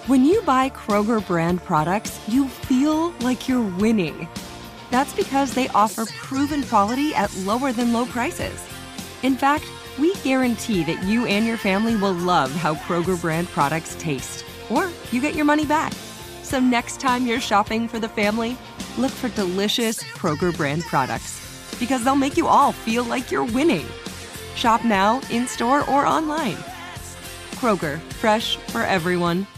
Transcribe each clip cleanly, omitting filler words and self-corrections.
When you buy Kroger brand products, you feel like you're winning. That's because they offer proven quality at lower than low prices. In fact, we guarantee that you and your family will love how Kroger brand products taste, or you get your money back. So next time you're shopping for the family, look for delicious Kroger brand products, because they'll make you all feel like you're winning. Shop now, in-store, or online. Kroger, fresh for everyone.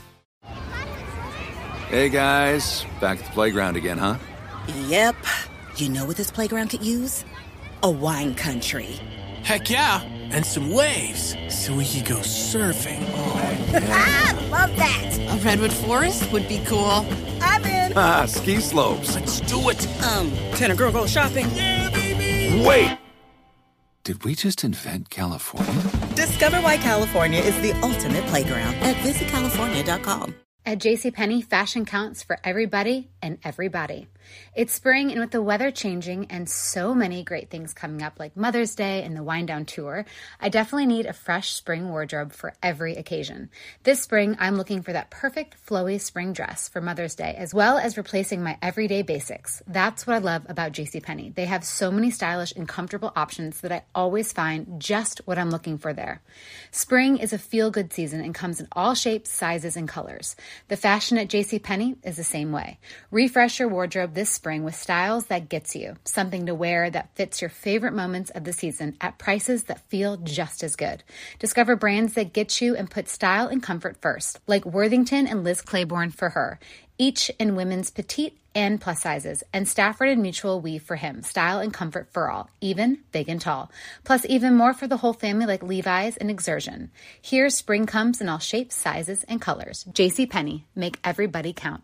Hey guys, back at the playground again, huh? Yep. You know what this playground could use? A wine country. Heck yeah, and some waves so we could go surfing. Oh, yeah. Ah, love that. A redwood forest would be cool. I'm in. Ah, ski slopes. Let's do it. Can a girl go shopping? Yeah, baby. Wait! Did we just invent California? Discover why California is the ultimate playground at visitcalifornia.com. At JCPenney, fashion counts for everybody and everybody. It's spring, and with the weather changing and so many great things coming up like Mother's Day and the Wind Down Tour, I definitely need a fresh spring wardrobe for every occasion. This spring, I'm looking for that perfect flowy spring dress for Mother's Day, as well as replacing my everyday basics. That's what I love about JCPenney. They have so many stylish and comfortable options that I always find just what I'm looking for there. Spring is a feel-good season and comes in all shapes, sizes, and colors. The fashion at JCPenney is the same way. Refresh your wardrobe this spring with styles that gets you, something to wear that fits your favorite moments of the season at prices that feel just as good. Discover brands that get you and put style and comfort first, like Worthington and Liz Claiborne for her, each in women's petite and plus sizes, and Stafford and Mutual weave for him, style and comfort for all, even big and tall. Plus even more for the whole family like Levi's and Exertion. Here, spring comes in all shapes, sizes, and colors. JCPenney, make everybody count.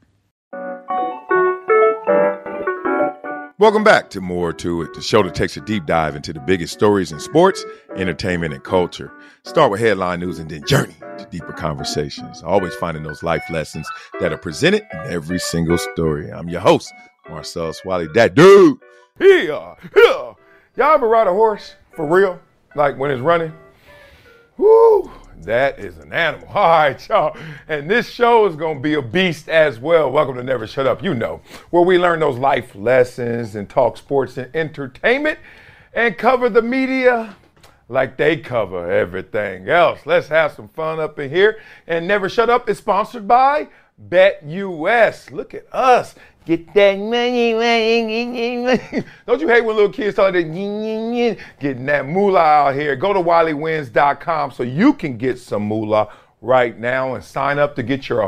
Welcome back to More to It, the show that takes a deep dive into the biggest stories in sports, entertainment, and culture. Start with headline news and then journey to deeper conversations. Always finding those life lessons that are presented in every single story. I'm your host, Marcel Swally. That dude. Here. Y'all ever ride a horse for real? Like when it's running? Woo! That is an animal. All right, y'all. And this show is going to be a beast as well. Welcome to Never Shut Up, where we learn those life lessons and talk sports and entertainment and cover the media like they cover everything else. Let's have some fun up in here. And Never Shut Up is sponsored by BetUS. Look at us. Get that money. Don't you hate when little kids start getting that moolah out here? Go to WileyWins.com so you can get some moolah right now and sign up to get your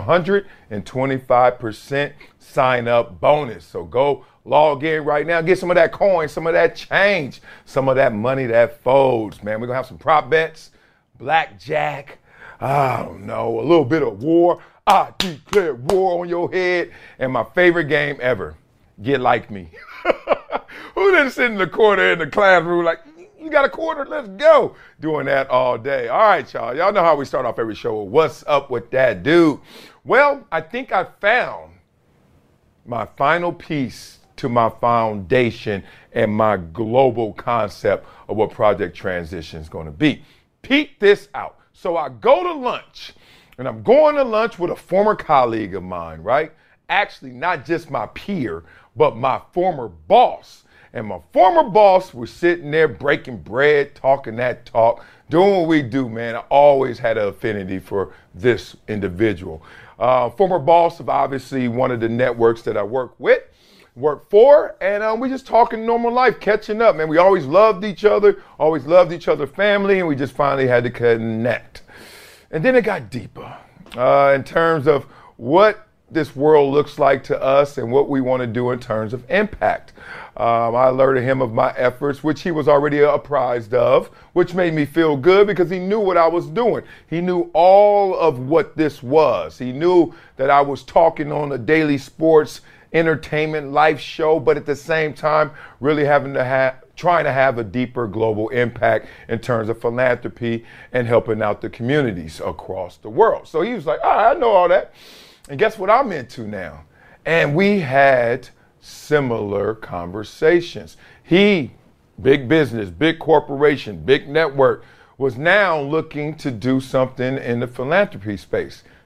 125% sign up bonus. So go log in right now. Get some of that coin, some of that change, some of that money that folds, man. We're going to have some prop bets, blackjack, I don't know, a little bit of war. I declare war on your head. And my favorite game ever, Get Like Me. Who didn't sit in the corner in the classroom like, you got a quarter? Let's go. Doing that all day. All right, y'all. Y'all know how we start off every show with What's Up With That Dude? Well, I think I found my final piece to my foundation and my global concept of what Project Transition is going to be. Peep this out. So I go to lunch. And I'm going to lunch with a former colleague of mine, right? Actually, not just my peer, but my former boss. And my former boss was sitting there breaking bread, talking that talk, doing what we do, man. I always had an affinity for this individual. Former boss of obviously one of the networks that I work for, and we just talking normal life, catching up, man. We always loved each other, family, and we just finally had to connect. And then it got deeper in terms of what this world looks like to us and what we want to do in terms of impact. I alerted him of my efforts, which he was already apprised of, which made me feel good because he knew what I was doing. He knew all of what this was. He knew that I was talking on a daily sports entertainment life show, but at the same time, really trying to have a deeper global impact in terms of philanthropy and helping out the communities across the world. So he was like, I know all that. And guess what I'm into now? And we had similar conversations. He, big business, big corporation, big network, was now looking to do something in the philanthropy space.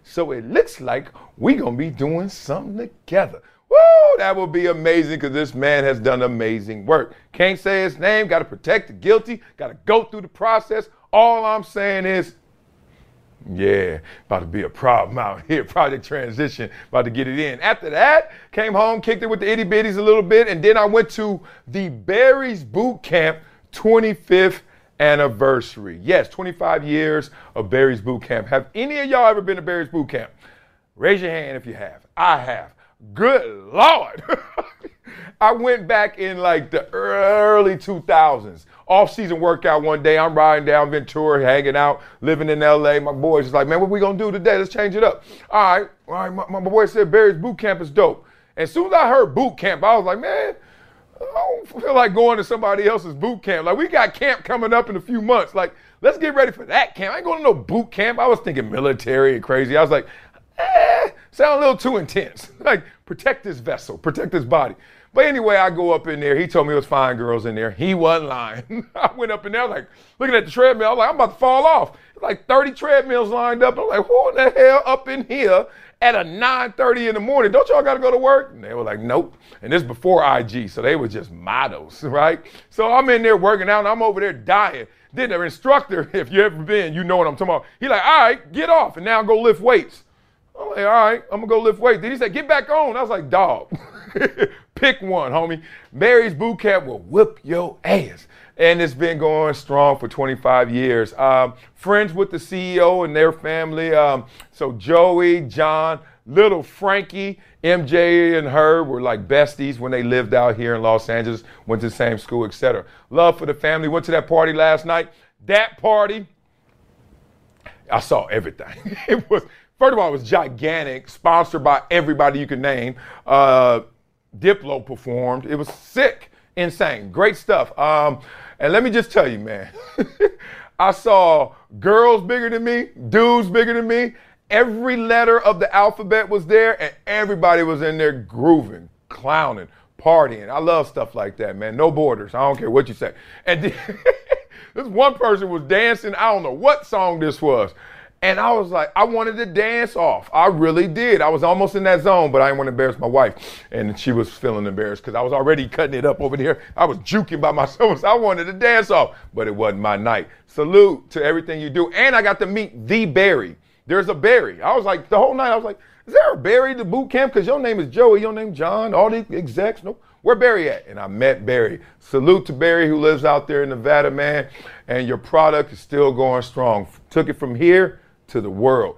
So it looks like we gonna be doing something together. Woo, that will be amazing because this man has done amazing work. Can't say his name, gotta protect the guilty, gotta go through the process. All I'm saying is, yeah, about to be a problem out here. Project Transition, about to get it in. After that, came home, kicked it with the itty bitties a little bit, and then I went to the Barry's Boot Camp 25th anniversary. Yes, 25 years of Barry's Boot Camp. Have any of y'all ever been to Barry's Boot Camp? Raise your hand if you have. I have. Good Lord. I went back in like the early 2000s. Off-season workout one day. I'm riding down Ventura, hanging out, living in LA. My boys is like, man, what we gonna do today? Let's change it up. All right. My boy said Barry's Boot Camp is dope. And as soon as I heard boot camp, I was like, man, I don't feel like going to somebody else's boot camp. Like, we got camp coming up in a few months. Like, let's get ready for that camp. I ain't going to no boot camp. I was thinking military and crazy. I was like, sound a little too intense. Like, protect this vessel, protect this body. But anyway, I go up in there. He told me it was fine girls in there. He wasn't lying. I went up in there, like, looking at the treadmill. I was like, I'm about to fall off. Like 30 treadmills lined up. I'm like, who in the hell up in here at a 9:30 in the morning? Don't y'all got to go to work? And they were like, nope. And this is before IG, so they were just models, right? So I'm in there working out, and I'm over there dying. Then the instructor, if you ever been, you know what I'm talking about. He like, all right, get off, and now go lift weights. I'm like, all right, I'm going to go lift weights. Then he said, get back on. I was like, dog, pick one, homie. Barry's Boot Camp will whip your ass. And it's been going strong for 25 years. Friends with the CEO and their family. So Joey, John, little Frankie, MJ and her were like besties when they lived out here in Los Angeles, went to the same school, etc. Love for the family. Went to that party last night. That party, I saw everything. It was, first of all, it was gigantic, sponsored by everybody you could name. Diplo performed. It was sick, insane, great stuff. And let me just tell you, man, I saw girls bigger than me, dudes bigger than me. Every letter of the alphabet was there, and everybody was in there grooving, clowning, partying. I love stuff like that, man. No borders. I don't care what you say. And this one person was dancing. I don't know what song this was. And I was like, I wanted to dance off. I really did. I was almost in that zone, but I didn't want to embarrass my wife. And she was feeling embarrassed because I was already cutting it up over there. I was juking by myself. So I wanted to dance off, but it wasn't my night. Salute to everything you do. And I got to meet the Barry. There's a Barry. I was like, the whole night, I was like, is there a Barry at the boot camp? Because your name is Joey, your name John, all the execs. No, where Barry at? And I met Barry. Salute to Barry who lives out there in Nevada, man. And your product is still going strong. Took it from here to the world.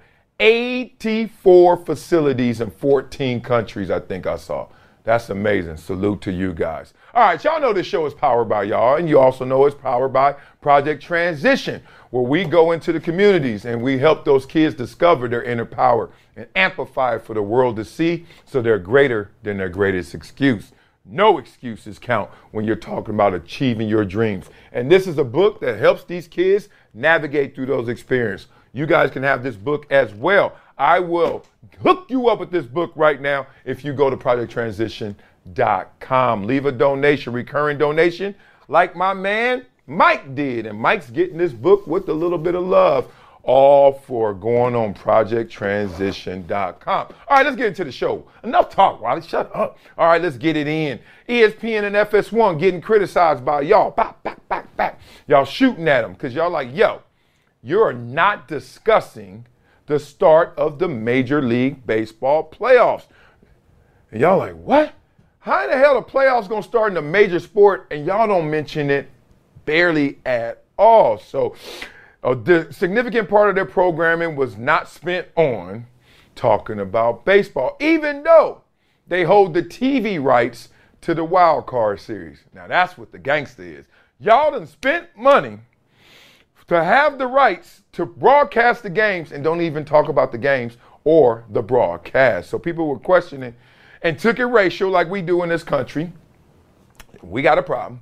84 facilities in 14 countries, I think I saw. That's amazing. Salute to you guys. All right, y'all know this show is powered by y'all, and you also know it's powered by Project Transition, where we go into the communities and we help those kids discover their inner power and amplify it for the world to see so they're greater than their greatest excuse. No excuses count when you're talking about achieving your dreams. And this is a book that helps these kids navigate through those experiences. You guys can have this book as well. I will hook you up with this book right now if you go to projecttransition.com. Leave a donation, recurring donation, like my man Mike did. And Mike's getting this book with a little bit of love, all for going on projecttransition.com. All right, let's get into the show. Enough talk, Wally. Shut up. All right, let's get it in. ESPN and FS1 getting criticized by y'all. Back. Y'all shooting at them because y'all like, yo, you're not discussing the start of the Major League Baseball playoffs. And y'all like, what? How in the hell the playoffs gonna start in a major sport and y'all don't mention it barely at all? So the significant part of their programming was not spent on talking about baseball, even though they hold the TV rights to the Wild Card Series. Now that's what the gangster is. Y'all done spent money to have the rights to broadcast the games and don't even talk about the games or the broadcast. So people were questioning and took it racial like we do in this country. We got a problem.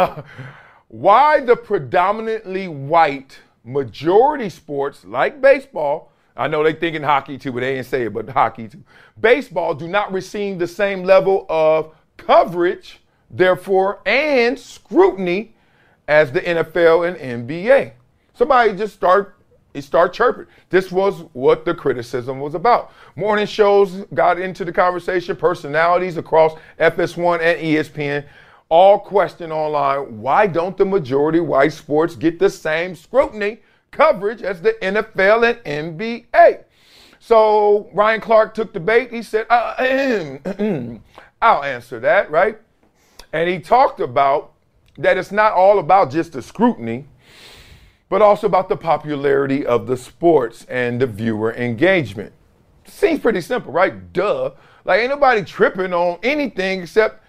Why the predominantly white majority sports like baseball, I know they thinking hockey too, but they didn't say it, but hockey too. Baseball do not receive the same level of coverage, therefore, and scrutiny as the NFL and NBA. Somebody just start he started chirping. This was what the criticism was about. Morning shows got into the conversation. Personalities across FS1 and ESPN all question online, why don't the majority white sports get the same scrutiny coverage as the NFL and NBA? So Ryan Clark took the bait. He said, I'll answer that, right? And he talked about that it's not all about just the scrutiny, but also about the popularity of the sports and the viewer engagement. Seems pretty simple, right? Duh. Like, ain't nobody tripping on anything except,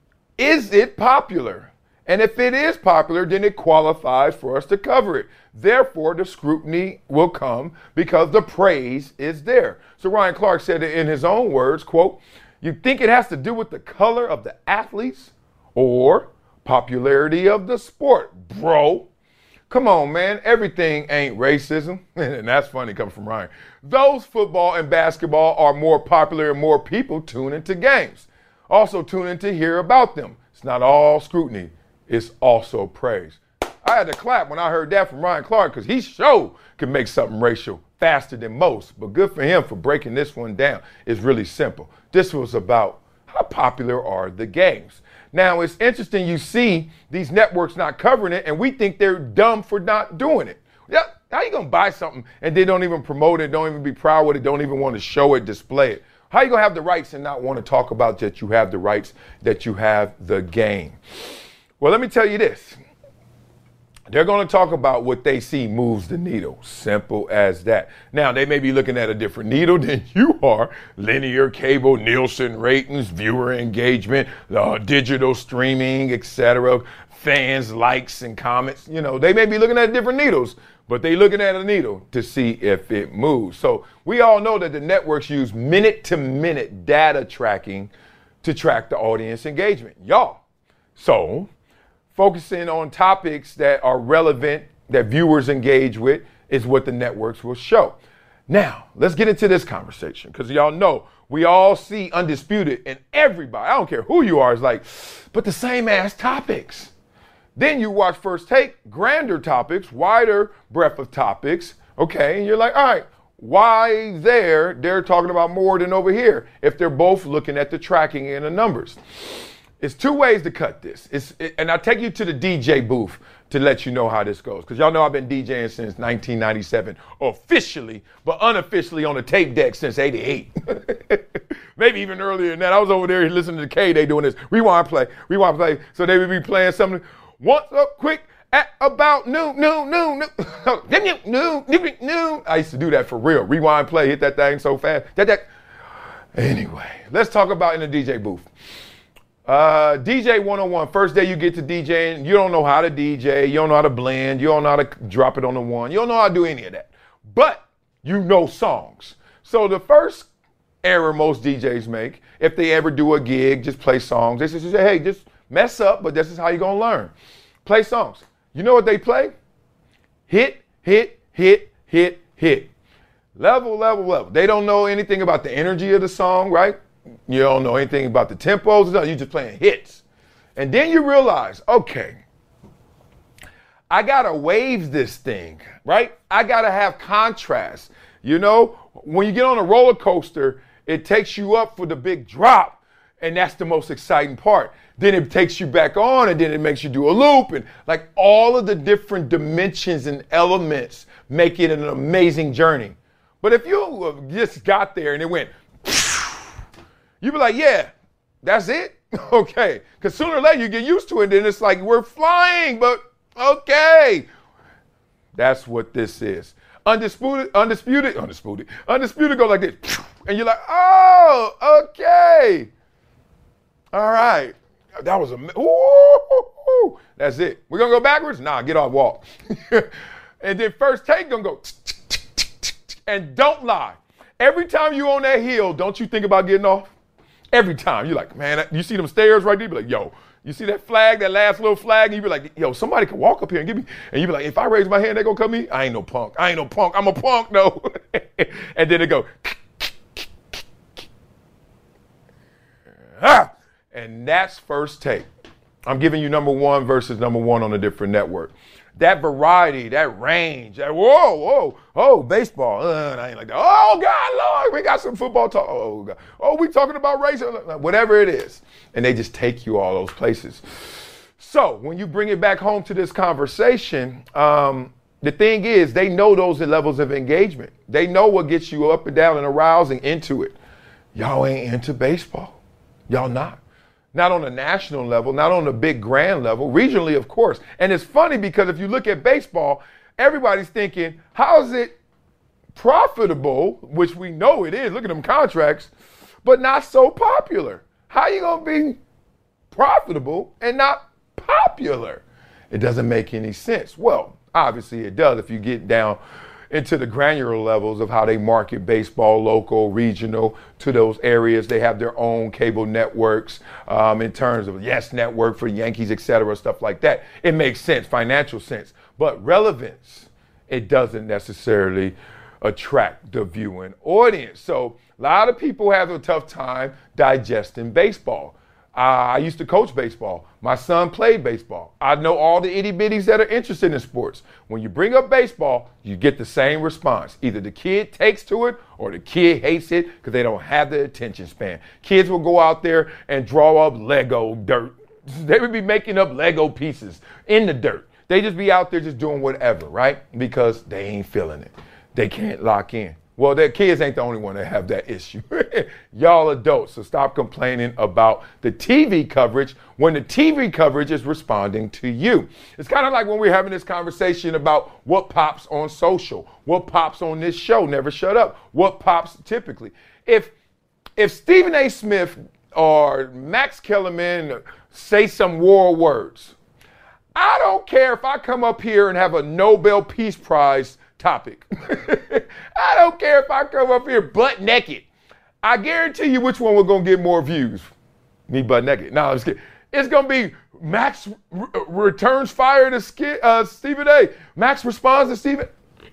is it popular? And if it is popular, then it qualifies for us to cover it. Therefore, the scrutiny will come because the praise is there. So Ryan Clark said it in his own words, quote, you think it has to do with the color of the athletes or popularity of the sport, bro? Come on, man. Everything ain't racism. And that's funny, it comes from Ryan. Those football and basketball are more popular and more people tune into games. Also tune in to hear about them. It's not all scrutiny. It's also praise. I had to clap when I heard that from Ryan Clark because he sure can make something racial faster than most. But good for him for breaking this one down. It's really simple. This was about how popular are the games. Now, it's interesting you see these networks not covering it, and we think they're dumb for not doing it. Yeah, how you going to buy something and they don't even promote it, don't even be proud with it, don't even want to show it, display it? How you going to have the rights and not want to talk about that you have the rights, that you have the game? Well, let me tell you this. They're going to talk about what they see moves the needle. Simple as that. Now, they may be looking at a different needle than you are. Linear cable, Nielsen ratings, viewer engagement, digital streaming, etc. Fans, likes, and comments. You know, they may be looking at different needles, but they're looking at a needle to see if it moves. So we all know that the networks use minute-to-minute data tracking to track the audience engagement. Y'all. So focusing on topics that are relevant, that viewers engage with, is what the networks will show. Now, let's get into this conversation, because y'all know we all see Undisputed, and everybody, I don't care who you are, is like, but the same ass topics. Then you watch First Take, grander topics, wider breadth of topics, okay, and you're like, all right, why they're talking about more than over here if they're both looking at the tracking and the numbers? It's two ways to cut this. And I'll take you to the DJ booth to let you know how this goes. Because y'all know I've been DJing since 1997, officially, but unofficially on the tape deck since 88. Maybe even earlier than that. I was over there listening to K, they doing this. Rewind play. So they would be playing something. Once up quick at about noon. I used to do that for real. Rewind play, hit that thing so fast. Anyway, let's talk about in the DJ booth. DJ 101, first day you get to DJing, you don't know how to DJ, you don't know how to blend, you don't know how to drop it on the one, you don't know how to do any of that. But you know songs. So the first error most DJs make, if they ever do a gig, just play songs. They just say, hey, just mess up, but this is how you're going to learn. Play songs. You know what they play? Hit, hit, hit, hit, hit. Level. They don't know anything about the energy of the song, right? You don't know anything about the tempos. You're just playing hits. And then you realize, okay, I got to wave this thing, right? I got to have contrast. You know, when you get on a roller coaster, it takes you up for the big drop, and that's the most exciting part. Then it takes you back on, and then it makes you do a loop, and like all of the different dimensions and elements make it an amazing journey. But if you just got there and it went, you'd be like, yeah, that's it? Okay. Because sooner or later you get used to it, and it's like, we're flying, but okay. That's what this is. Undisputed go like this. And you're like, oh, okay. All right. That was ooh, that's it. We're going to go backwards? Nah, get off, walk. And then First Take going to go. And don't lie. Every time you on that hill, don't you think about getting off? Every time. You're like, man, you see them stairs right there? You be like, yo, you see that flag, that last little flag? And you be like, yo, somebody can walk up here and give me. And you be like, if I raise my hand, they gonna come me? I ain't no punk. I'm a punk, though. And then it go. And that's First Take. I'm giving you number one versus number one on a different network. That variety, that range, that baseball. I ain't like that. Oh, God, Lord, we got some football talk. Oh, God. Oh, we talking about race, whatever it is. And they just take you all those places. So when you bring it back home to this conversation, the thing is, they know those levels of engagement. They know what gets you up and down and arousing into it. Y'all ain't into baseball. Y'all not. Not on a national level, not on a big grand level, regionally, of course. And it's funny because if you look at baseball, everybody's thinking, how is it profitable, which we know it is, look at them contracts, but not so popular? How you going to be profitable and not popular? It doesn't make any sense. Well, obviously it does if you get down into the granular levels of how they market baseball, local, regional, to those areas. They have their own cable networks in terms of Yes Network for Yankees, et cetera, stuff like that. It makes sense, financial sense. But relevance, it doesn't necessarily attract the viewing audience. So a lot of people have a tough time digesting baseball. I used to coach baseball. My son played baseball. I know all the itty bitties that are interested in sports. When you bring up baseball, you get the same response. Either the kid takes to it or the kid hates it because they don't have the attention span. Kids will go out there and draw up Lego dirt. They would be making up Lego pieces in the dirt. They just be out there just doing whatever, right? Because they ain't feeling it. They can't lock in. Well, their kids ain't the only one that have that issue. Y'all adults, so stop complaining about the TV coverage when the TV coverage is responding to you. It's kind of like when we're having this conversation about what pops on social, what pops on this show, Never Shut Up, what pops typically. If Stephen A. Smith or Max Kellerman say some war words, I don't care if I come up here and have a Nobel Peace Prize topic. I don't care if I come up here butt naked. I guarantee you which one we're going to get more views. Me butt naked. No, I'm just kidding. It's going to be Max returns fire to Stephen A. Max responds to Stephen.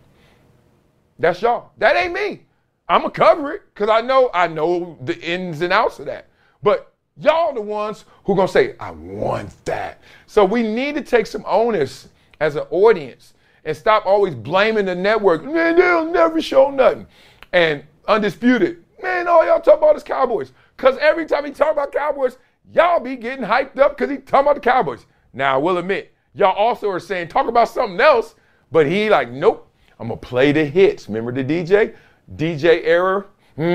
That's y'all. That ain't me. I'm going to cover it because I know the ins and outs of that. But y'all the ones who going to say, I want that. So we need to take some onus as an audience and stop always blaming the network. Man, they'll never show nothing. And Undisputed, man, all y'all talk about is Cowboys. Because every time he talk about Cowboys, y'all be getting hyped up because he talking about the Cowboys. Now, I will admit, y'all also are saying, talk about something else, but he like, nope, I'm going to play the hits. Remember the DJ? DJ error?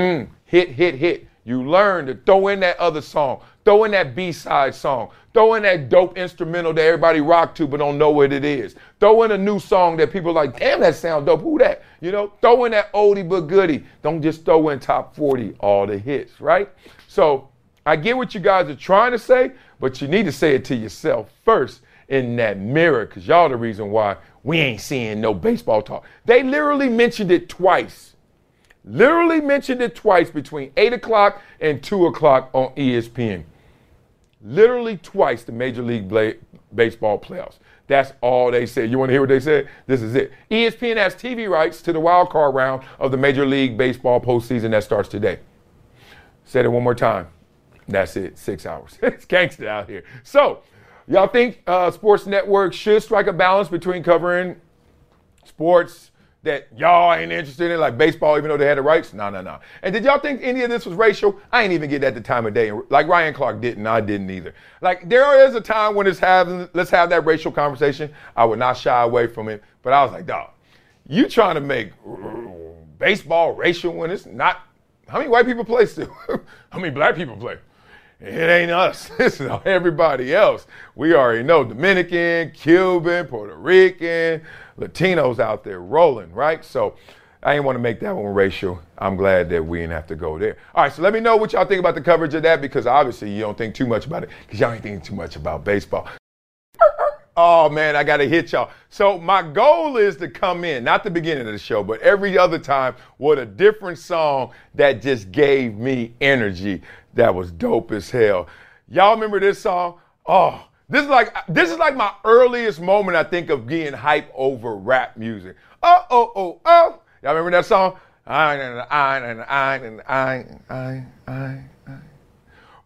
Hit. You learn to throw in that other song, throw in that B-side song, throw in that dope instrumental that everybody rock to but don't know what it is. Throw in a new song that people are like, damn, that sound dope. Who that? You know, throw in that oldie but goodie. Don't just throw in top 40, all the hits, right? So I get what you guys are trying to say, but you need to say it to yourself first in that mirror because y'all the reason why we ain't seeing no baseball talk. They literally mentioned it twice. Between 8 o'clock and 2 o'clock on ESPN. Literally twice the Major League Baseball playoffs. That's all they said. You want to hear what they said? This is it. ESPN has TV rights to the wild card round of the Major League Baseball postseason that starts today. Said it one more time. That's it. 6 hours. It's gangsta out here. So, y'all think sports networks should strike a balance between covering sports that y'all ain't interested in, like baseball, even though they had the rights? No. And did y'all think any of this was racial? I ain't even get at the time of day. Like Ryan Clark didn't, I didn't either. Like there is a time when let's have that racial conversation. I would not shy away from it. But I was like, dog, you trying to make baseball racial when it's not? How many white people play still? How many black people play? It ain't us. This is everybody else. We already know Dominican, Cuban, Puerto Rican, Latinos out there rolling, right? So I didn't want to make that one racial. I'm glad that we didn't have to go there. All right, so let me know what y'all think about the coverage of that because obviously you don't think too much about it because y'all ain't thinking too much about baseball. Oh, man, I got to hit y'all. So my goal is to come in, not the beginning of the show, but every other time with a different song that just gave me energy that was dope as hell. Y'all remember this song? Oh, this is like my earliest moment, I think, of getting hype over rap music. Oh. Y'all remember that song?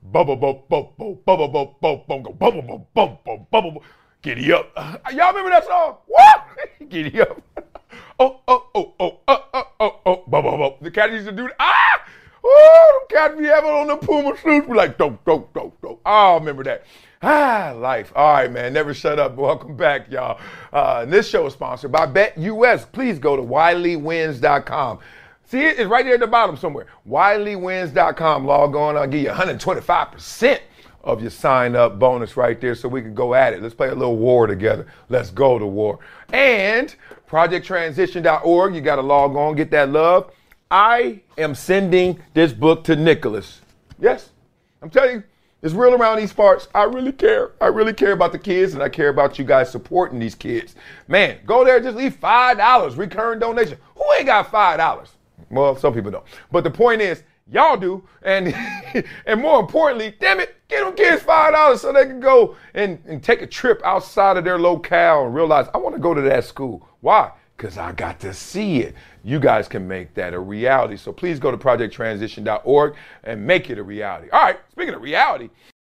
Bubble, bubble, bubble, bubble, bubble, bubble, bubble, bubble, bubble, bubble. Giddy up. Y'all remember that song? What? Giddy up. Oh, oh, oh, oh, oh, oh, oh, oh, bubble, bubble. The cat used to do that. Ah! Oh, them cats be having on the Puma suits. Be like, dope, dope, dope, dope. Oh, I remember that. Life. All right, man. Never shut up. Welcome back, y'all. This show is sponsored by BetUS. Please go to WileyWins.com. See it? It's right there at the bottom somewhere. WileyWins.com. Log on. I'll give you 125% of your sign-up bonus right there so we can go at it. Let's play a little war together. Let's go to war. And ProjectTransition.org. You got to log on, get that love. I am sending this book to Nicholas. Yes, I'm telling you, it's real around these parts. I really care. I really care about the kids, and I care about you guys supporting these kids. Man, go there, just leave $5, recurring donation. Who ain't got $5? Well, some people don't. But the point is, y'all do, and and more importantly, damn it, get them kids $5 so they can go and take a trip outside of their locale and realize, I want to go to that school. Why? Because I got to see it. You guys can make that a reality. So please go to ProjectTransition.org and make it a reality. All right, speaking of reality,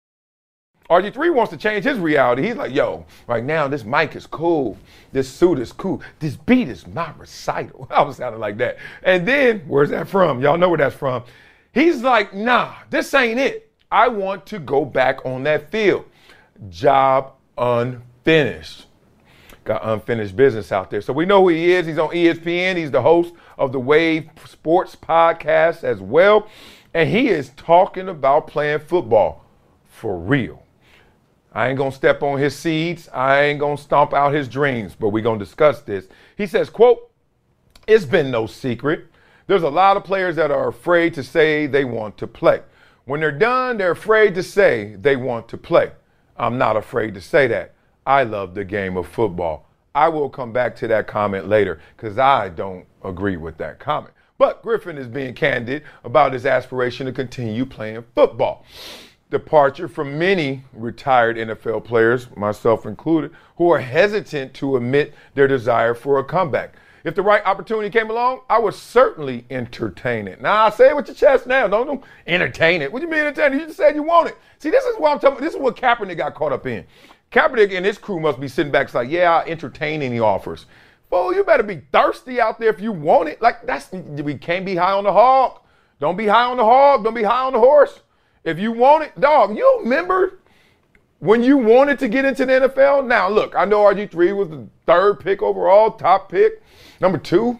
RG3 wants to change his reality. He's like, yo, right now this mic is cool. This suit is cool. This beat is my recital. I was sounding like that. And then, where's that from? Y'all know where that's from. He's like, nah, this ain't it. I want to go back on that field. Job unfinished. Got unfinished business out there. So we know who he is. He's on ESPN. He's the host of the Wave Sports Podcast as well. And he is talking about playing football for real. I ain't going to step on his seeds. I ain't going to stomp out his dreams, but we're going to discuss this. He says, quote, it's been no secret. There's a lot of players that are afraid to say they want to play. When they're done, they're afraid to say they want to play. I'm not afraid to say that. I love the game of football. I will come back to that comment later because I don't agree with that comment. But Griffin is being candid about his aspiration to continue playing football. Departure from many retired NFL players, myself included, who are hesitant to admit their desire for a comeback. If the right opportunity came along, I would certainly entertain it. Now, I say it with your chest now. Don't entertain it. What do you mean entertain it? You just said you want it. See, this is what I'm talking about. This is what Kaepernick got caught up in. Kaepernick and his crew must be sitting back like, yeah, I'll entertain any offers. Well, you better be thirsty out there if you want it. Like, we can't be high on the hog. Don't be high on the hog. Don't be high on the horse. If you want it, dog, you remember when you wanted to get into the NFL? Now, look, I know RG3 was the 3rd pick overall, top pick. Number 2,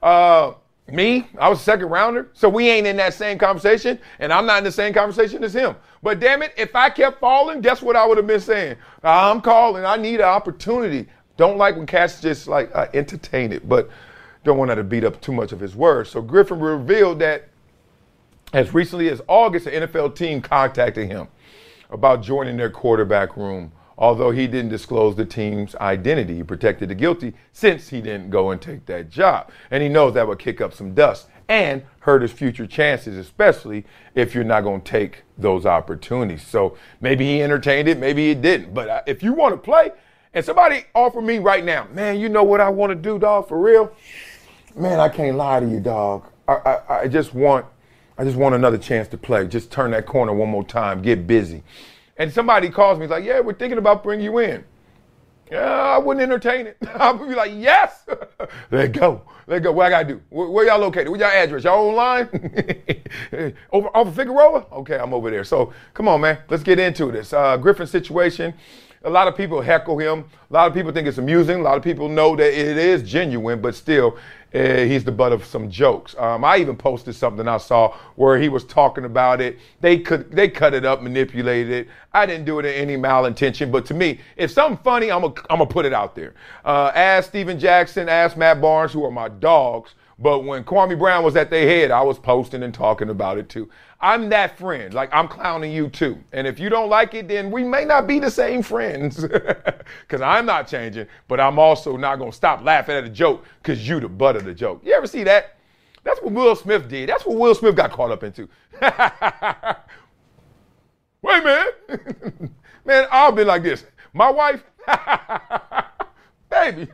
me, I was a 2nd rounder. So we ain't in that same conversation, and I'm not in the same conversation as him. But damn it, if I kept falling, guess what I would have been saying? I'm calling. I need an opportunity. Don't like when cats just like entertain it, but don't want to beat up too much of his words. So Griffin revealed that as recently as August, an NFL team contacted him about joining their quarterback room. Although he didn't disclose the team's identity, he protected the guilty since he didn't go and take that job. And he knows that would kick up some dust and hurt his future chances, especially if you're not going to take those opportunities. So maybe he entertained it, maybe he didn't. But if you want to play, and somebody offer me right now, man, you know what I want to do, dog, for real? Man, I can't lie to you, dog. I just want another chance to play. Just turn that corner one more time, get busy. And somebody calls me, he's like, yeah, we're thinking about bringing you in. Yeah, I wouldn't entertain it. I would be like, yes. Let go. What I got to do? Where y'all located? Where y'all address? Y'all online? Over off of Figueroa? Okay, I'm over there. So come on, man. Let's get into this. Griffin's situation. A lot of people heckle him. A lot of people think it's amusing. A lot of people know that it is genuine, but still, he's the butt of some jokes. I even posted something I saw where he was talking about it. They cut it up, manipulated it. I didn't do it in any malintention, but to me, if something funny, I'm gonna put it out there. Ask Steven Jackson, ask Matt Barnes, who are my dogs. But when Kwame Brown was at their head, I was posting and talking about it too. I'm that friend. Like, I'm clowning you too. And if you don't like it, then we may not be the same friends. Because I'm not changing, but I'm also not going to stop laughing at a joke because you the butt of the joke. You ever see that? That's what Will Smith did. That's what Will Smith got caught up into. Wait, man. Man, I'll be like this. My wife, baby.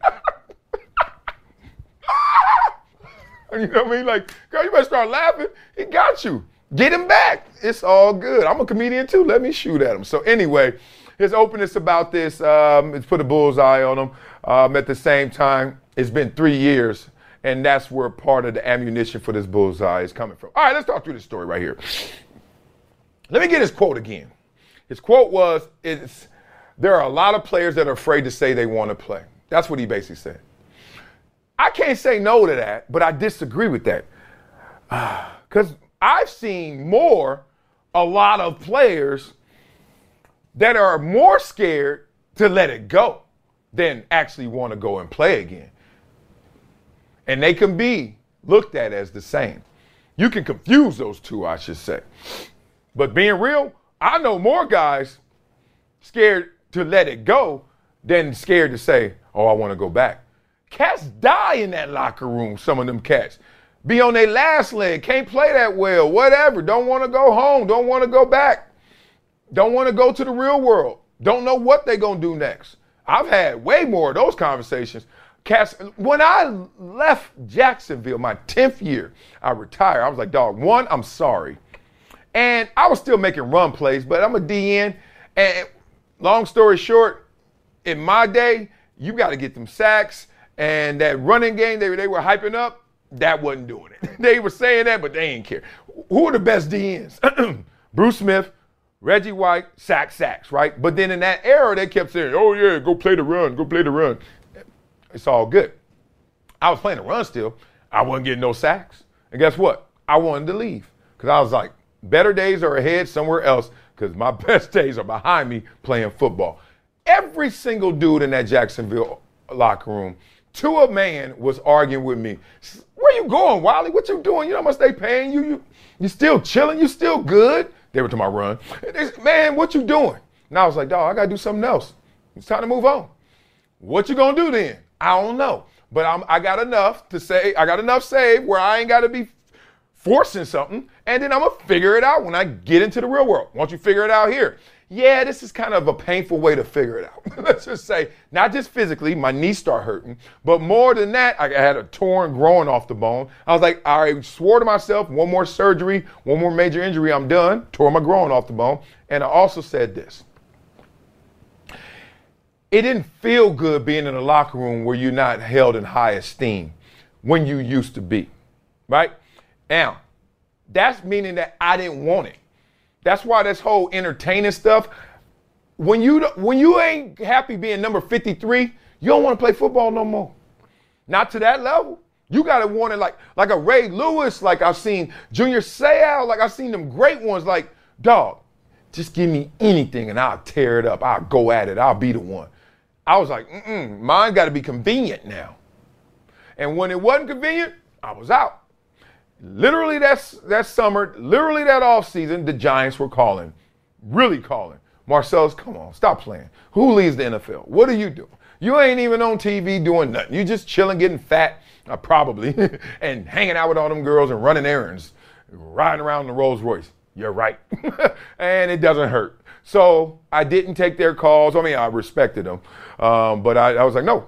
You know what I mean? Like, girl, you better start laughing. He got you. get him back. It's all good. I'm a comedian too. Let me shoot at him. So anyway, his openness about this, it's put a bullseye on him. At the same time, it's been 3 years, and that's where part of the ammunition for this bullseye is coming from. All right, let's talk through this story right here. Let me get his quote again. His quote was, there are a lot of players that are afraid to say they want to play. That's what he basically said. I can't say no to that, but I disagree with that. Because I've seen a lot of players that are more scared to let it go than actually want to go and play again. And they can be looked at as the same. You can confuse those two, I should say. But being real, I know more guys scared to let it go than scared to say, oh, I want to go back. Cats die in that locker room, some of them cats. Be on their last leg, can't play that well, whatever. Don't want to go home, don't want to go back. Don't want to go to the real world. Don't know what they're going to do next. I've had way more of those conversations. Cats, when I left Jacksonville, my 10th year, I retired. I was like, dog, one, I'm sorry. And I was still making run plays, but I'm a DN. And long story short, in my day, you got to get them sacks. And that running game they were hyping up, that wasn't doing it. They were saying that, but they ain't care. Who are the best DNs? Bruce Smith, Reggie White, sacks, right? But then in that era, they kept saying, oh, yeah, go play the run, go play the run. It's all good. I was playing the run still. I wasn't getting no sacks. And guess what? I wanted to leave because I was like, better days are ahead somewhere else because my best days are behind me playing football. Every single dude in that Jacksonville locker room, to a man, was arguing with me. Where you going, Wally? What you doing? You know how much they paying you? You still chilling? You still good? They were to my run. Man, what you doing? And I was like, dog, I got to do something else. It's time to move on. What you going to do then? I don't know. But I got enough to say, I got enough saved where I ain't got to be forcing something. And then I'm going to figure it out when I get into the real world. Won't you figure it out here? Yeah, this is kind of a painful way to figure it out. Let's just say, not just physically, my knees start hurting, but more than that, I had a torn growing off the bone. I was like, I swore to myself, one more surgery, one more major injury, I'm done. Tore my growing off the bone. And I also said this. It didn't feel good being in a locker room where you're not held in high esteem when you used to be, right? Now, that's meaning that I didn't want it. That's why this whole entertaining stuff, when you ain't happy being number 53, you don't want to play football no more. Not to that level. You got to want it like a Ray Lewis, like I've seen Junior Seau, like I've seen them great ones, like, dog, just give me anything and I'll tear it up. I'll go at it. I'll be the one. I was like, mine got to be convenient now. And when it wasn't convenient, I was out. Literally that summer, literally that offseason, the Giants were calling, really calling. Marcellus, come on, stop playing. Who leads the NFL? What are you doing? You ain't even on TV doing nothing. You just chilling, getting fat, probably, and hanging out with all them girls and running errands, riding around in the Rolls Royce. You're right. And it doesn't hurt. So I didn't take their calls. I mean, I respected them. But I was like, no.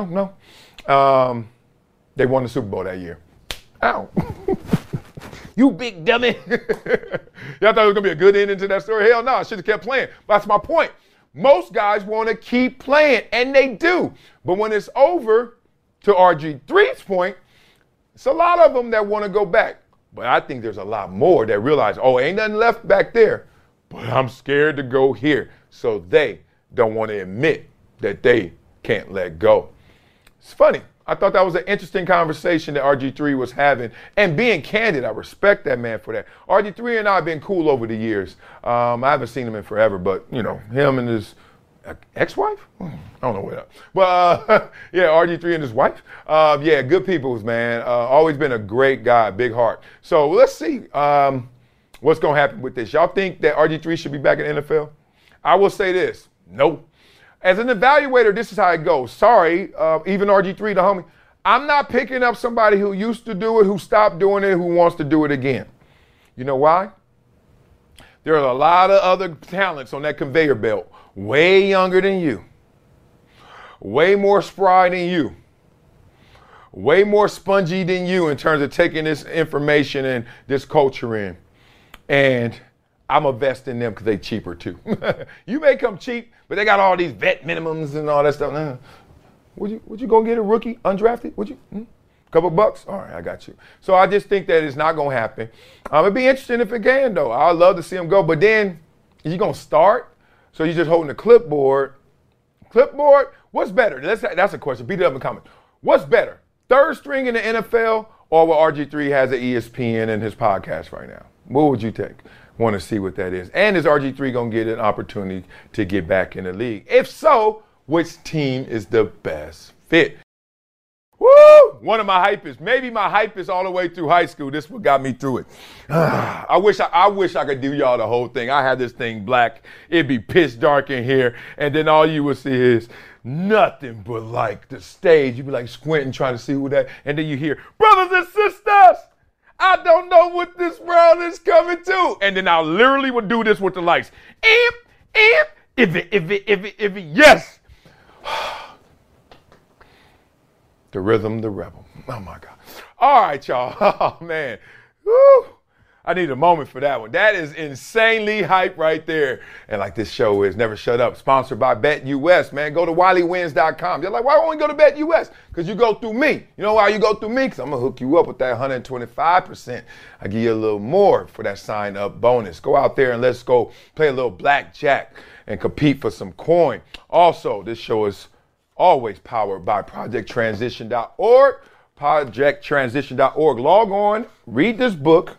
They won the Super Bowl that year. Ow. You big dummy. Y'all thought it was going to be a good ending to that story? Hell no, I should have kept playing. That's my point. Most guys want to keep playing, and they do. But when it's over, to RG3's point, it's a lot of them that want to go back. But I think there's a lot more that realize, oh, ain't nothing left back there. But I'm scared to go here. So they don't want to admit that they can't let go. It's funny. I thought that was an interesting conversation that RG3 was having. And being candid, I respect that man for that. RG3 and I have been cool over the years. I haven't seen him in forever, but, you know, him and his ex-wife? I don't know what else. But, yeah, RG3 and his wife. Yeah, good peoples, man. Always been a great guy, big heart. So let's see what's going to happen with this. Y'all think that RG3 should be back in the NFL? I will say this. Nope. As an evaluator, this is how it goes. Sorry, even RG3, the homie. I'm not picking up somebody who used to do it, who stopped doing it, who wants to do it again. You know why? There are a lot of other talents on that conveyor belt, way younger than you, way more spry than you, way more spongy than you in terms of taking this information and this culture in. And I'm a vest in them because they cheaper too. You may come cheap, but they got all these vet minimums and all that stuff. Would you go get a rookie undrafted? Would you? Couple bucks? All right, I got you. So I just think that it's not going to happen. It'd be interesting if it can, though. I'd love to see him go. But then, is he going to start? So you're just holding a clipboard. Clipboard? What's better? That's a question. Beat it up in the comments. What's better? Third string in the NFL or what RG3 has at ESPN in his podcast right now? What would you take? Want to see what that is. And is RG3 going to get an opportunity to get back in the league? If so, which team is the best fit? Woo! One of my hypest. Maybe my hypest all the way through high school. This what got me through it. I wish I could do y'all the whole thing. I had this thing black. It'd be pitch dark in here. And then all you would see is nothing but like the stage. You'd be like squinting trying to see who that. And then you hear, brothers and sisters, I don't know what this world is coming to. And then I literally would do this with the lights. If it, yes. The rhythm, the rebel. Oh, my God. All right, y'all. Oh, man. Woo. I need a moment for that one. That is insanely hype right there. And like this show is Never Shut Up, sponsored by BetUS, man. Go to WileyWins.com. You're like, why won't we go to BetUS? Because you go through me. You know why you go through me? Because I'm going to hook you up with that 125%. I give you a little more for that sign-up bonus. Go out there and let's go play a little blackjack and compete for some coin. Also, this show is always powered by ProjectTransition.org. ProjectTransition.org. Log on, read this book.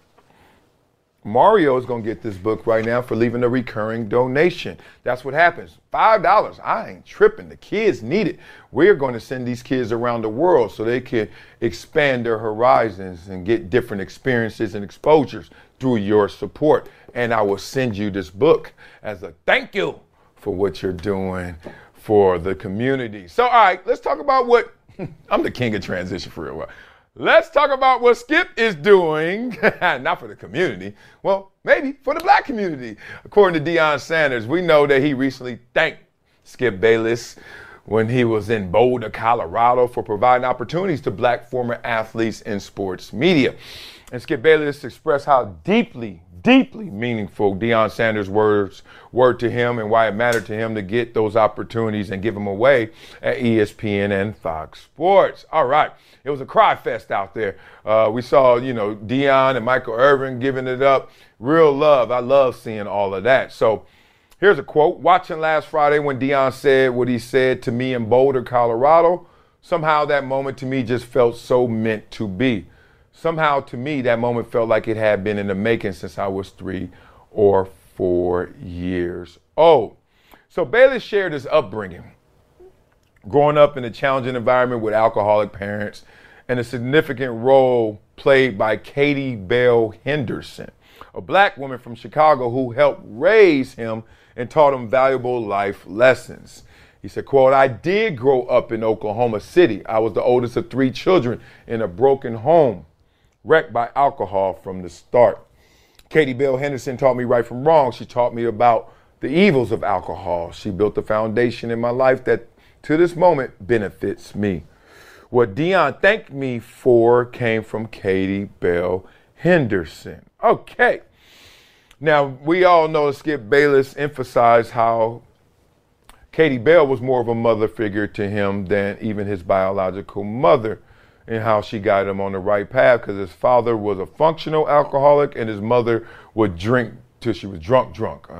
Mario is going to get this book right now for leaving a recurring donation. That's what happens. $5. I ain't tripping. The kids need it. We're going to send these kids around the world so they can expand their horizons and get different experiences and exposures through your support. And I will send you this book as a thank you for what you're doing for the community. So, all right, let's talk about what, I'm the king of transition for real. Let's talk about what Skip is doing, not for the community, well, maybe for the black community. According to Deion Sanders, we know that he recently thanked Skip Bayless when he was in Boulder, Colorado, for providing opportunities to black former athletes in sports media. And Skip Bayless expressed how deeply meaningful Deion Sanders' words were to him and why it mattered to him to get those opportunities and give them away at ESPN and Fox Sports. All right. It was a cry fest out there. We saw, Deion and Michael Irvin giving it up. Real love. I love seeing all of that. So here's a quote. Watching last Friday when Deion said what he said to me in Boulder, Colorado, somehow that moment to me just felt so meant to be. Somehow, to me, that moment felt like it had been in the making since I was 3 or 4 years old. So Bayless shared his upbringing, growing up in a challenging environment with alcoholic parents, and a significant role played by Katie Bell Henderson, a black woman from Chicago who helped raise him and taught him valuable life lessons. He said, quote, I did grow up in Oklahoma City. I was the oldest of 3 children in a broken home, wrecked by alcohol from the start. Katie Bell Henderson taught me right from wrong. She taught me about the evils of alcohol. She built a foundation in my life that to this moment benefits me. What Deion thanked me for came from Katie Bell Henderson. Okay. Now, we all know Skip Bayless emphasized how Katie Bell was more of a mother figure to him than even his biological mother, and how she got him on the right path because his father was a functional alcoholic and his mother would drink till she was drunk.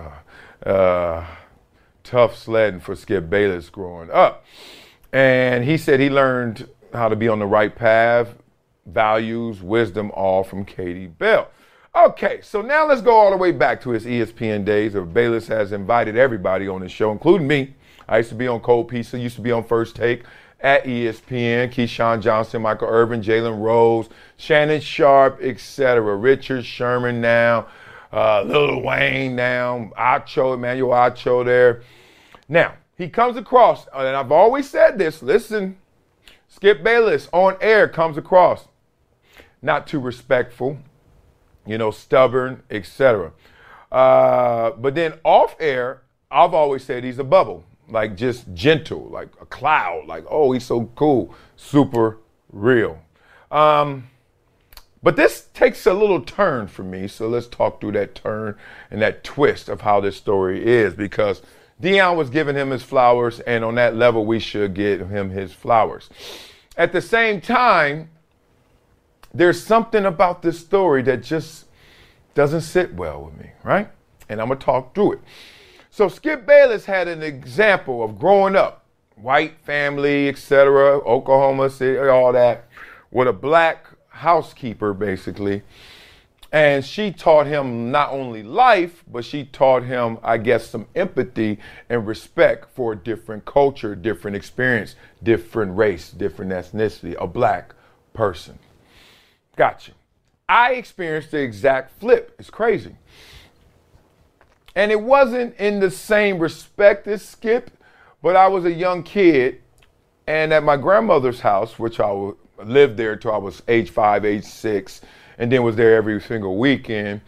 Tough sledding for Skip Bayless growing up. And he said he learned how to be on the right path, values, wisdom, all from Katie Bell. Okay, so now let's go all the way back to his ESPN days where Bayless has invited everybody on his show, including me. I used to be on Cold Pizza, used to be on First Take at ESPN, Keyshawn Johnson, Michael Irvin, Jalen Rose, Shannon Sharp, etc. Richard Sherman now, Lil Wayne now, Acho, Emmanuel Acho there. Now, he comes across, and I've always said this, listen, Skip Bayless on air comes across not too respectful, stubborn, etc. But then off air, I've always said he's a bubble. Like just gentle, like a cloud, like, oh, he's so cool, super real. But this takes a little turn for me, so let's talk through that turn and that twist of how this story is, because Deion was giving him his flowers, and on that level, we should give him his flowers. At the same time, there's something about this story that just doesn't sit well with me, right? And I'm going to talk through it. So Skip Bayless had an example of growing up, white family, etc., Oklahoma City, all that, with a black housekeeper, basically. And she taught him not only life, but she taught him, I guess, some empathy and respect for a different culture, different experience, different race, different ethnicity, a black person. Gotcha. I experienced the exact flip. It's crazy. And it wasn't in the same respect as Skip, but I was a young kid, and at my grandmother's house, which I lived there till I was age 5, age 6, and then was there every single weekend.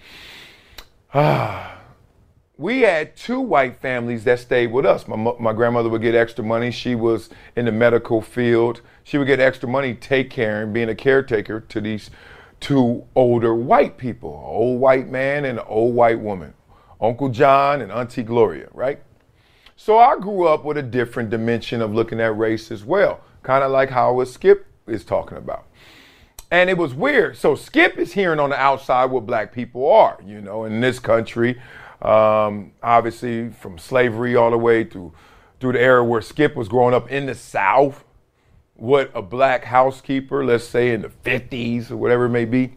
We had 2 white families that stayed with us. My grandmother would get extra money. She was in the medical field. She would get extra money take care and being a caretaker to these 2 older white people, an old white man and an old white woman, Uncle John and Auntie Gloria, right? So I grew up with a different dimension of looking at race as well, kind of like how Skip is talking about. And it was weird. So Skip is hearing on the outside what black people are, in this country, obviously from slavery all the way through the era where Skip was growing up in the South, what a black housekeeper, let's say in the 50s or whatever it may be,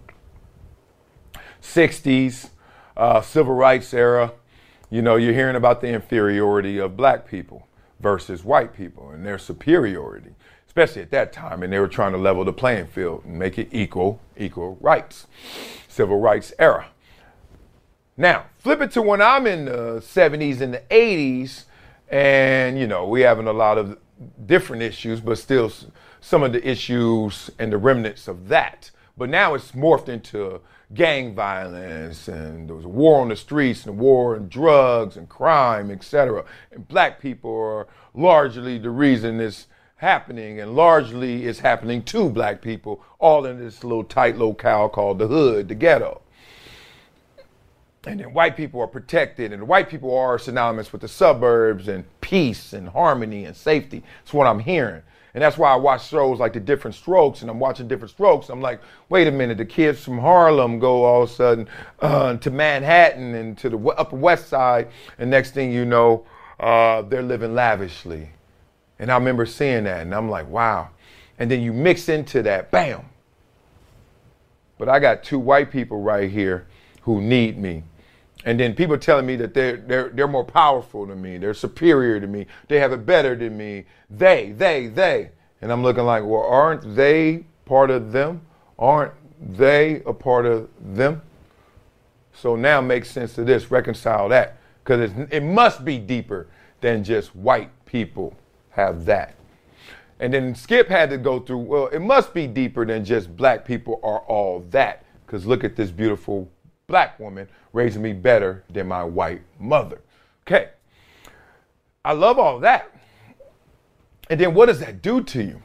60s, civil rights era, you're hearing about the inferiority of black people versus white people and their superiority, especially at that time. And they were trying to level the playing field and make it equal rights, civil rights era. Now, flip it to when I'm in the 70s and the 80s, and, we having a lot of different issues, but still some of the issues and the remnants of that. But now it's morphed into gang violence, and there was a war on the streets and a war on drugs and crime, etc. And black people are largely the reason it's happening, and largely it's happening to black people, all in this little tight locale called the hood, the ghetto. And then white people are protected, and white people are synonymous with the suburbs and peace and harmony and safety. That's what I'm hearing. And that's why I watch shows like The Different Strokes, and I'm watching Different Strokes. I'm like, wait a minute, the kids from Harlem go all of a sudden to Manhattan and to the Upper West Side, and next thing you know, they're living lavishly. And I remember seeing that, and I'm like, wow. And then you mix into that, bam. But I got 2 white people right here who need me. And then people telling me that they're more powerful than me, they're superior to me, they have it better than me, they. And I'm looking like, well, aren't they part of them? Aren't they a part of them? So now make sense of this, reconcile that, because it must be deeper than just white people have that. And then Skip had to go through, well, it must be deeper than just black people are all that, because look at this beautiful black woman raising me better than my white mother. Okay. I love all that. And then what does that do to you?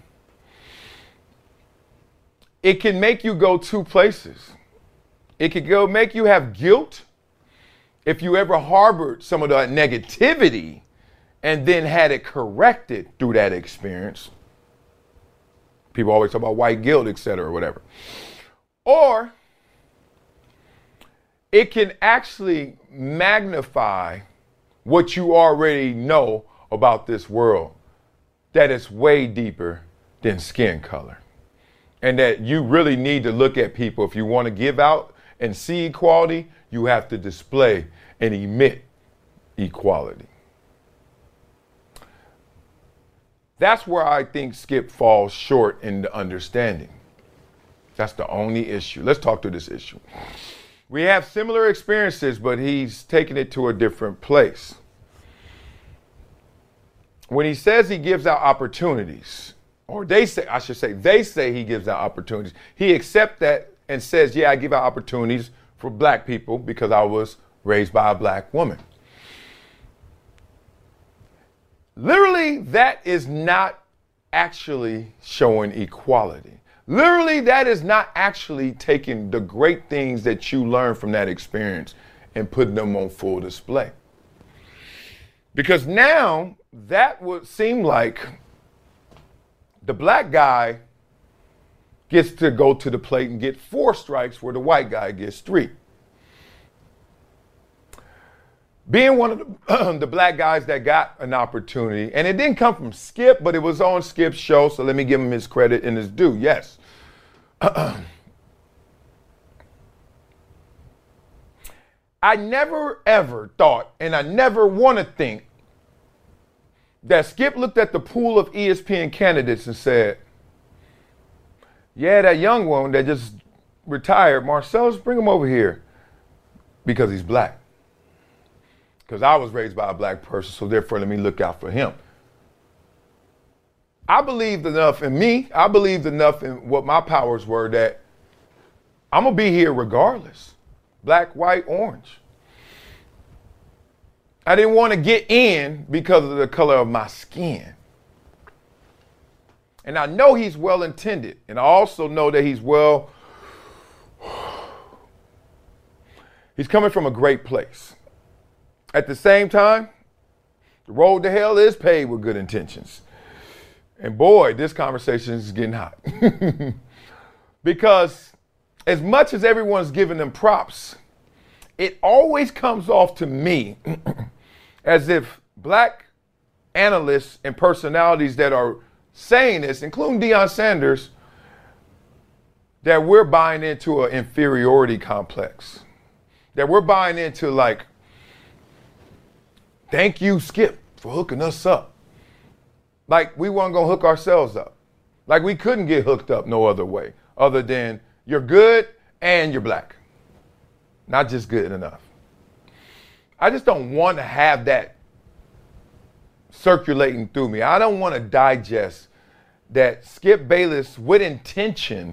It can make you go 2 places. It could make you have guilt if you ever harbored some of that negativity and then had it corrected through that experience. People always talk about white guilt, etc., or whatever. Or it can actually magnify what you already know about this world, that it's way deeper than skin color. And that you really need to look at people. If you want to give out and see equality, you have to display and emit equality. That's where I think Skip falls short in the understanding. That's the only issue. Let's talk to this issue. We have similar experiences, but he's taking it to a different place. When he says he gives out opportunities, or they say he gives out opportunities, he accepts that and says, yeah, I give out opportunities for black people because I was raised by a black woman. Literally, that is not actually showing equality. Literally, that is not actually taking the great things that you learn from that experience and putting them on full display. Because now that would seem like the black guy gets to go to the plate and get 4 strikes where the white guy gets 3. Being one of the black guys that got an opportunity, and it didn't come from Skip, but it was on Skip's show, so let me give him his credit and his due. Yes. I never ever thought, and I never want to think, that Skip looked at the pool of ESPN candidates and said, yeah, that young one that just retired, Marcellus, bring him over here because he's black. Because I was raised by a black person, so therefore let me look out for him. I believed enough in me, I believed enough in what my powers were that I'm going to be here regardless. Black, white, orange. I didn't want to get in because of the color of my skin. And I know he's well intended. And I also know that he's coming from a great place. At the same time, the road to hell is paved with good intentions. And boy, this conversation is getting hot. Because as much as everyone's giving them props, it always comes off to me as if black analysts and personalities that are saying this, including Deion Sanders, that we're buying into an inferiority complex. That we're buying into like, thank you, Skip, for hooking us up. Like we weren't gonna hook ourselves up. Like we couldn't get hooked up no other way other than you're good and you're black. Not just good enough. I just don't want to have that circulating through me. I don't want to digest that Skip Bayless with intention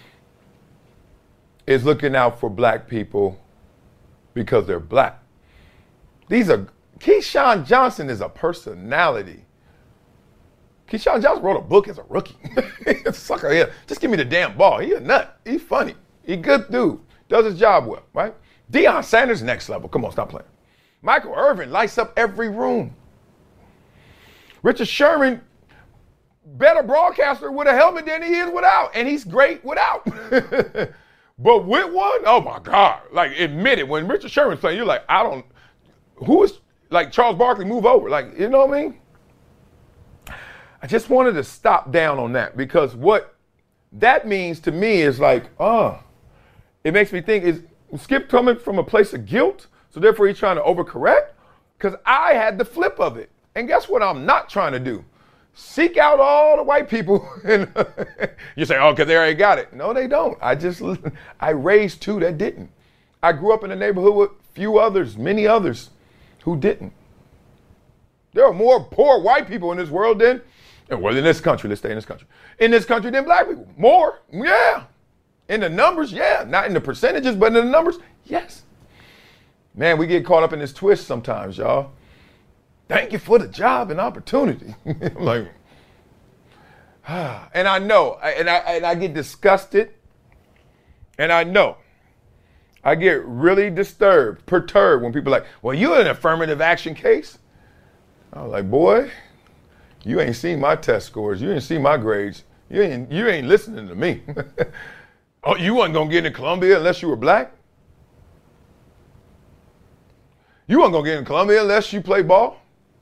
is looking out for black people because they're black. Keyshawn Johnson is a personality. Keyshawn Johnson wrote a book as a rookie. Sucker here. Just give me the damn ball. He a nut. He's funny. He a good dude. Does his job well, right? Deion Sanders, next level. Come on, stop playing. Michael Irvin lights up every room. Richard Sherman, better broadcaster with a helmet than he is without. And he's great without. But with one, oh my God. Like, admit it. When Richard Sherman's playing, you're like, who is, like Charles Barkley, move over. Like, you know what I mean? I just wanted to stop down on that because what that means to me is like, it makes me think, is Skip coming from a place of guilt? So therefore he's trying to overcorrect? Because I had the flip of it. And guess what I'm not trying to do? Seek out all the white people. And you say, oh, because they already got it. No, they don't. I raised 2 that didn't. I grew up in a neighborhood with many others who didn't. There are more poor white people in this world than, well, in this country, let's stay in this country. In this country than black people. More, yeah. In the numbers, yeah. Not in the percentages, but in the numbers, yes. Man, we get caught up in this twist sometimes, y'all. Thank you for the job and opportunity. I'm like, and I know, and I get disgusted, and I know. I get really perturbed when people are like, well, you're an affirmative action case. I was like, boy, you ain't seen my test scores. You ain't seen my grades. You ain't listening to me. Oh, you wasn't gonna get into Columbia unless you were black? You wasn't gonna get into Columbia unless you played ball?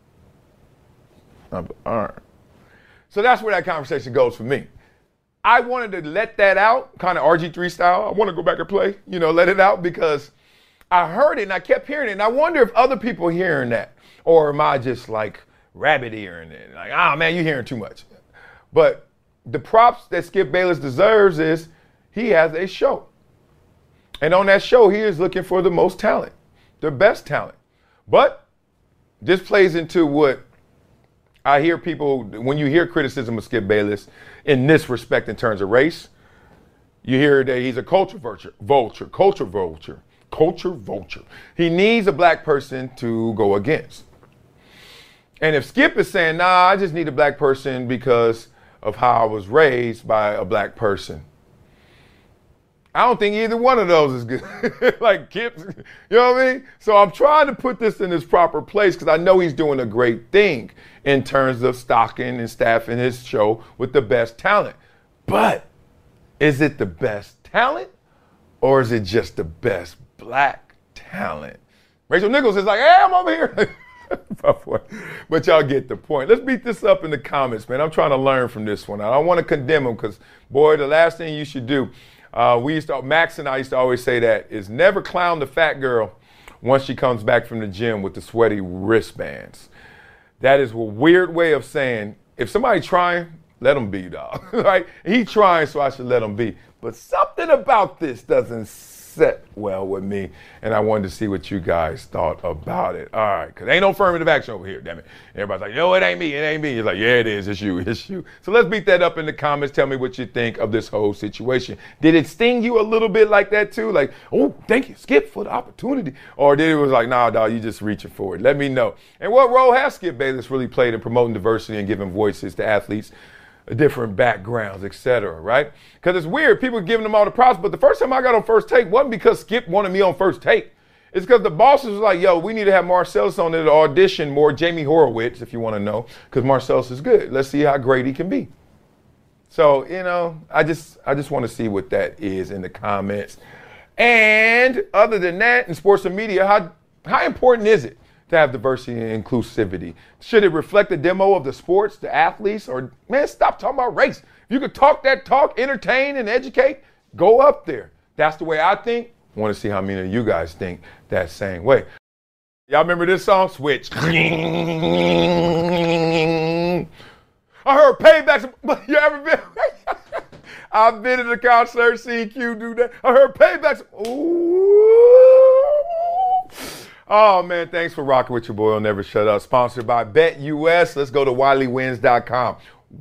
All right. So that's where that conversation goes for me. I wanted to let that out, kind of RG3 style. I want to go back and play, let it out because I heard it and I kept hearing it. And I wonder if other people are hearing that. Or am I just like rabbit earing it? Like, man, you're hearing too much. But the props that Skip Bayless deserves is he has a show. And on that show, he is looking for the most talent, the best talent. But this plays into what I hear people, when you hear criticism of Skip Bayless in this respect in terms of race, you hear that he's a culture vulture. He needs a black person to go against. And if Skip is saying, I just need a black person because of how I was raised by a black person. I don't think either one of those is good. Like Kip, you know what I mean? So I'm trying to put this in its proper place because I know he's doing a great thing in terms of stocking and staffing his show with the best talent. But is it the best talent or is it just the best black talent? Rachel Nichols is like, hey, I'm over here. But y'all get the point. Let's beat this up in the comments, man. I'm trying to learn from this one. I don't want to condemn him because, boy, the last thing you should do, Max and I used to always say that, is never clown the fat girl once she comes back from the gym with the sweaty wristbands. That is a weird way of saying, if somebody trying, let them be, dog. Right? He trying, so I should let him be. But something about this doesn't set well with me, and I wanted to see what you guys thought about it. All right, because ain't no affirmative action over here, damn it. Everybody's like, no, it ain't me, it ain't me. You're like, yeah, it is, it's you, it's you. So let's beat that up in the comments. Tell me what you think of this whole situation. Did it sting you a little bit like that too? Like, oh, thank you, Skip, for the opportunity. Or did it was like, nah, dog, you just reaching for it. Let me know. And what role has Skip Bayless really played in promoting diversity and giving voices to athletes, different backgrounds, etc., right? Because it's weird, people giving them all the props, but the first time I got on First Take wasn't because Skip wanted me on First Take. It's because the bosses was like, yo, we need to have Marcellus on there to audition more Jamie Horowitz, if you want to know, because Marcellus is good. Let's see how great he can be. So, you know, I just want to see what that is in the comments. And other than that, in sports and media, how important is it to have diversity and inclusivity? Should it reflect the demo of the sports, the athletes, or, man, stop talking about race. If you could talk that talk, entertain and educate, go up there. That's the way I think. I want to see how many of you guys think that same way. Y'all remember this song? Switch. I heard Payback. You ever been? I've been in the concert, seen Q do that. I heard Payback. Ooh. Oh, man, thanks for rocking with your boy on Never Shut Up. Sponsored by BetUS. Let's go to WileyWins.com.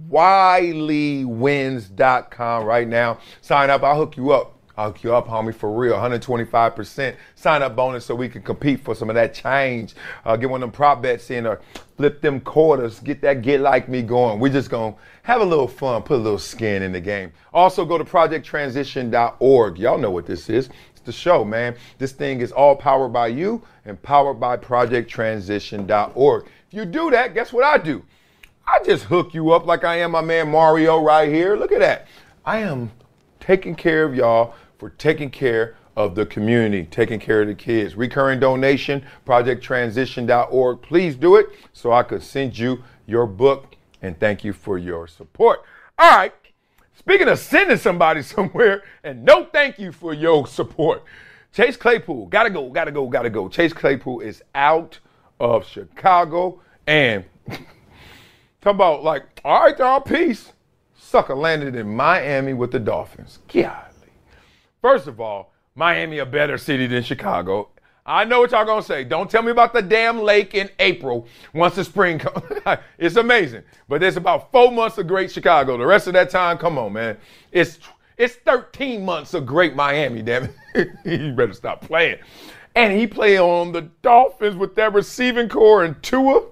WileyWins.com right now. Sign up. I'll hook you up. I'll hook you up, homie, for real. 125% sign-up bonus so we can compete for some of that change. Get one of them prop bets in or flip them quarters. Get that Get Like Me going. We're just going to have a little fun, put a little skin in the game. Also, go to projecttransition.org. Y'all know what this is. The show, man. This thing is all powered by you and powered by projecttransition.org. If you do that, guess what I do? I just hook you up like I am my man Mario right here. Look at that. I am taking care of y'all for taking care of the community, taking care of the kids. Recurring donation, projecttransition.org. Please do it so I could send you your book, and thank you for your support. All right. Speaking of sending somebody somewhere, and no thank you for your support. Chase Claypool, gotta go. Chase Claypool is out of Chicago, and talk about like, all right, y'all, peace. Sucker landed in Miami with the Dolphins. Golly. First of all, Miami a better city than Chicago. I know what y'all gonna say. Don't tell me about the damn lake in April once the spring comes. It's amazing. But there's about 4 months of great Chicago. The rest of that time, come on, man. It's 13 months of great Miami, damn it. You better stop playing. And he played on the Dolphins with that receiving core and Tua.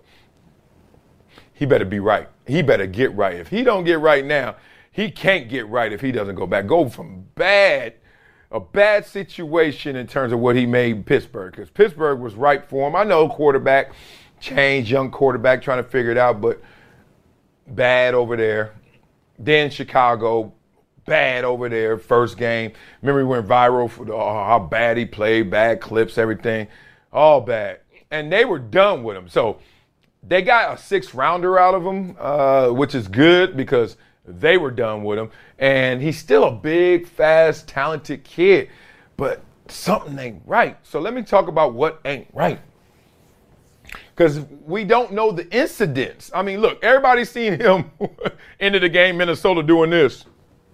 He better be right. He better get right. If he don't get right now, he can't get right if he doesn't go back. Go from a bad situation in terms of what he made Pittsburgh, because Pittsburgh was right for him. I know quarterback change, young quarterback trying to figure it out, but bad over there. Then Chicago, bad over there, first game. Remember he went viral for how bad he played, bad clips, everything, all bad. And they were done with him. So they got a 6th rounder out of him, which is good because they were done with him. And he's still a big, fast, talented kid. But something ain't right. So let me talk about what ain't right. Because we don't know the incidents. I mean, look, everybody's seen him into the game, Minnesota doing this.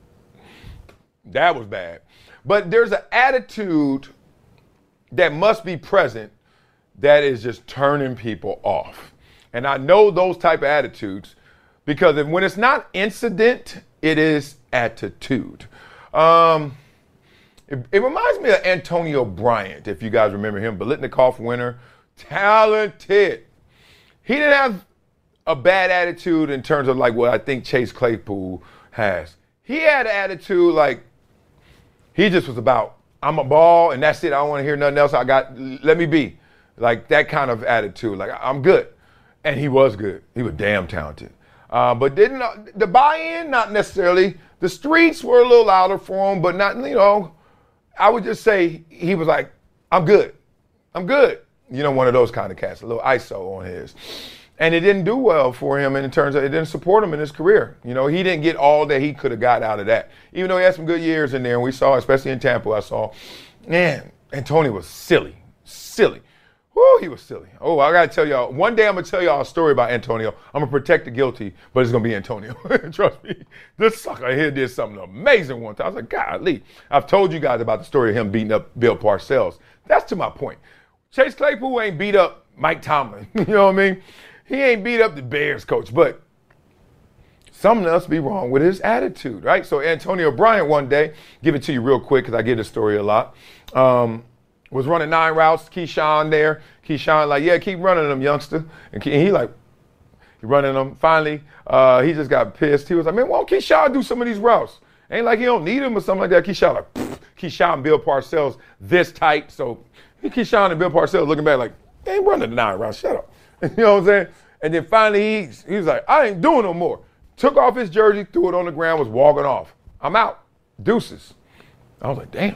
That was bad. But there's an attitude that must be present that is just turning people off. And I know those type of attitudes because when it's not incident, it is attitude. It reminds me of Antonio Bryant, if you guys remember him, Biletnikoff winner, talented. He didn't have a bad attitude in terms of like what I think Chase Claypool has. He had an attitude like he just was about, I'm a ball and that's it. I don't want to hear nothing else. Let me be. Like that kind of attitude. Like I'm good. And he was good. He was damn talented. But the buy-in, not necessarily. The streets were a little louder for him, but not, I would just say he was like, I'm good. I'm good. One of those kind of cats, a little ISO on his. And it didn't do well for him in terms of it didn't support him in his career. He didn't get all that he could have got out of that. Even though he had some good years in there, and we saw, especially in Tampa, I saw, man, Antonio was silly. Woo, he was silly. Oh, I got to tell y'all, one day I'm going to tell y'all a story about Antonio. I'm going to protect the guilty, but it's going to be Antonio. Trust me. This sucker here did something amazing one time. I was like, golly. I've told you guys about the story of him beating up Bill Parcells. That's to my point. Chase Claypool ain't beat up Mike Tomlin. You know what I mean? He ain't beat up the Bears coach, but something else be wrong with his attitude, right? So Antonio Bryant one day, give it to you real quick because I get the story a lot, was running 9 routes, Keyshawn there. Keyshawn like, yeah, keep running them, youngster. And he running them. Finally, he just got pissed. He was like, man, why don't Keyshawn do some of these routes? Ain't like he don't need him or something like that. Keyshawn like, Keyshawn and Bill Parcells this tight. So Keyshawn and Bill Parcells looking back like, they ain't running the 9 routes, shut up. You know what I'm saying? And then finally he was like, I ain't doing no more. Took off his jersey, threw it on the ground, was walking off. I'm out. Deuces. I was like, damn.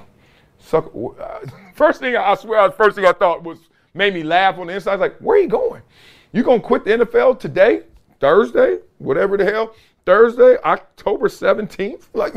First thing I thought was made me laugh on the inside. I was like, where are you going? You gonna quit the NFL today? Thursday? Whatever the hell. Thursday, October 17th? Like,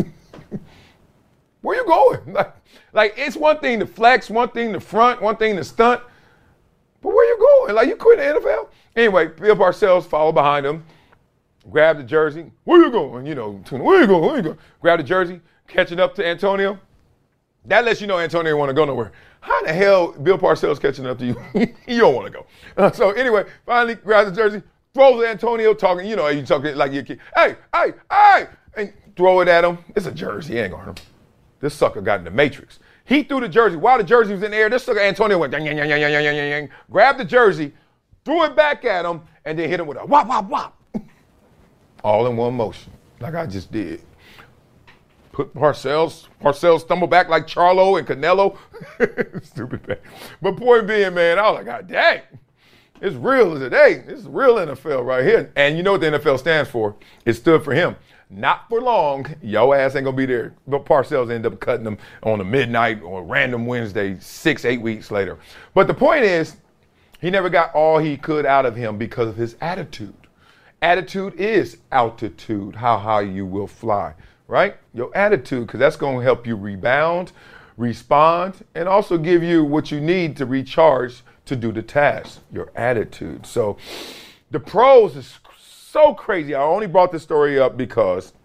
where you going? Like it's one thing to flex, one thing to front, one thing to stunt. But where you going? Like you quit the NFL? Anyway, Bill Parcells followed behind him, grabbed the jersey. Where you going? Where you going? Grab the jersey, catching up to Antonio. That lets you know Antonio didn't want to go nowhere. How the hell Bill Parcells catching up to you? You don't want to go. So anyway, finally grabs the jersey, throws at Antonio talking, you talking like your kid. Hey, and throw it at him. It's a jersey. He ain't going to hurt him. This sucker got in the Matrix. He threw the jersey. While the jersey was in the air, this sucker Antonio went, yang, yang, yang, yang, yang, yang, yang, grabbed the jersey, threw it back at him, and then hit him with a whop, whop, whop. All in one motion, like I just did. Put Parcells stumbled back like Charlo and Canelo. Stupid thing. But point being, man, I was like, God dang. It's real as a day. This is real NFL right here. And you know what the NFL stands for? It stood for him. Not for long. Your ass ain't going to be there. But Parcells ended up cutting them on a midnight or random Wednesday 6-8 weeks later. But the point is, he never got all he could out of him because of his attitude. Attitude is altitude, how high you will fly. Right? Your attitude, because that's going to help you rebound, respond, and also give you what you need to recharge to do the task, your attitude. So the pros is so crazy. I only brought this story up because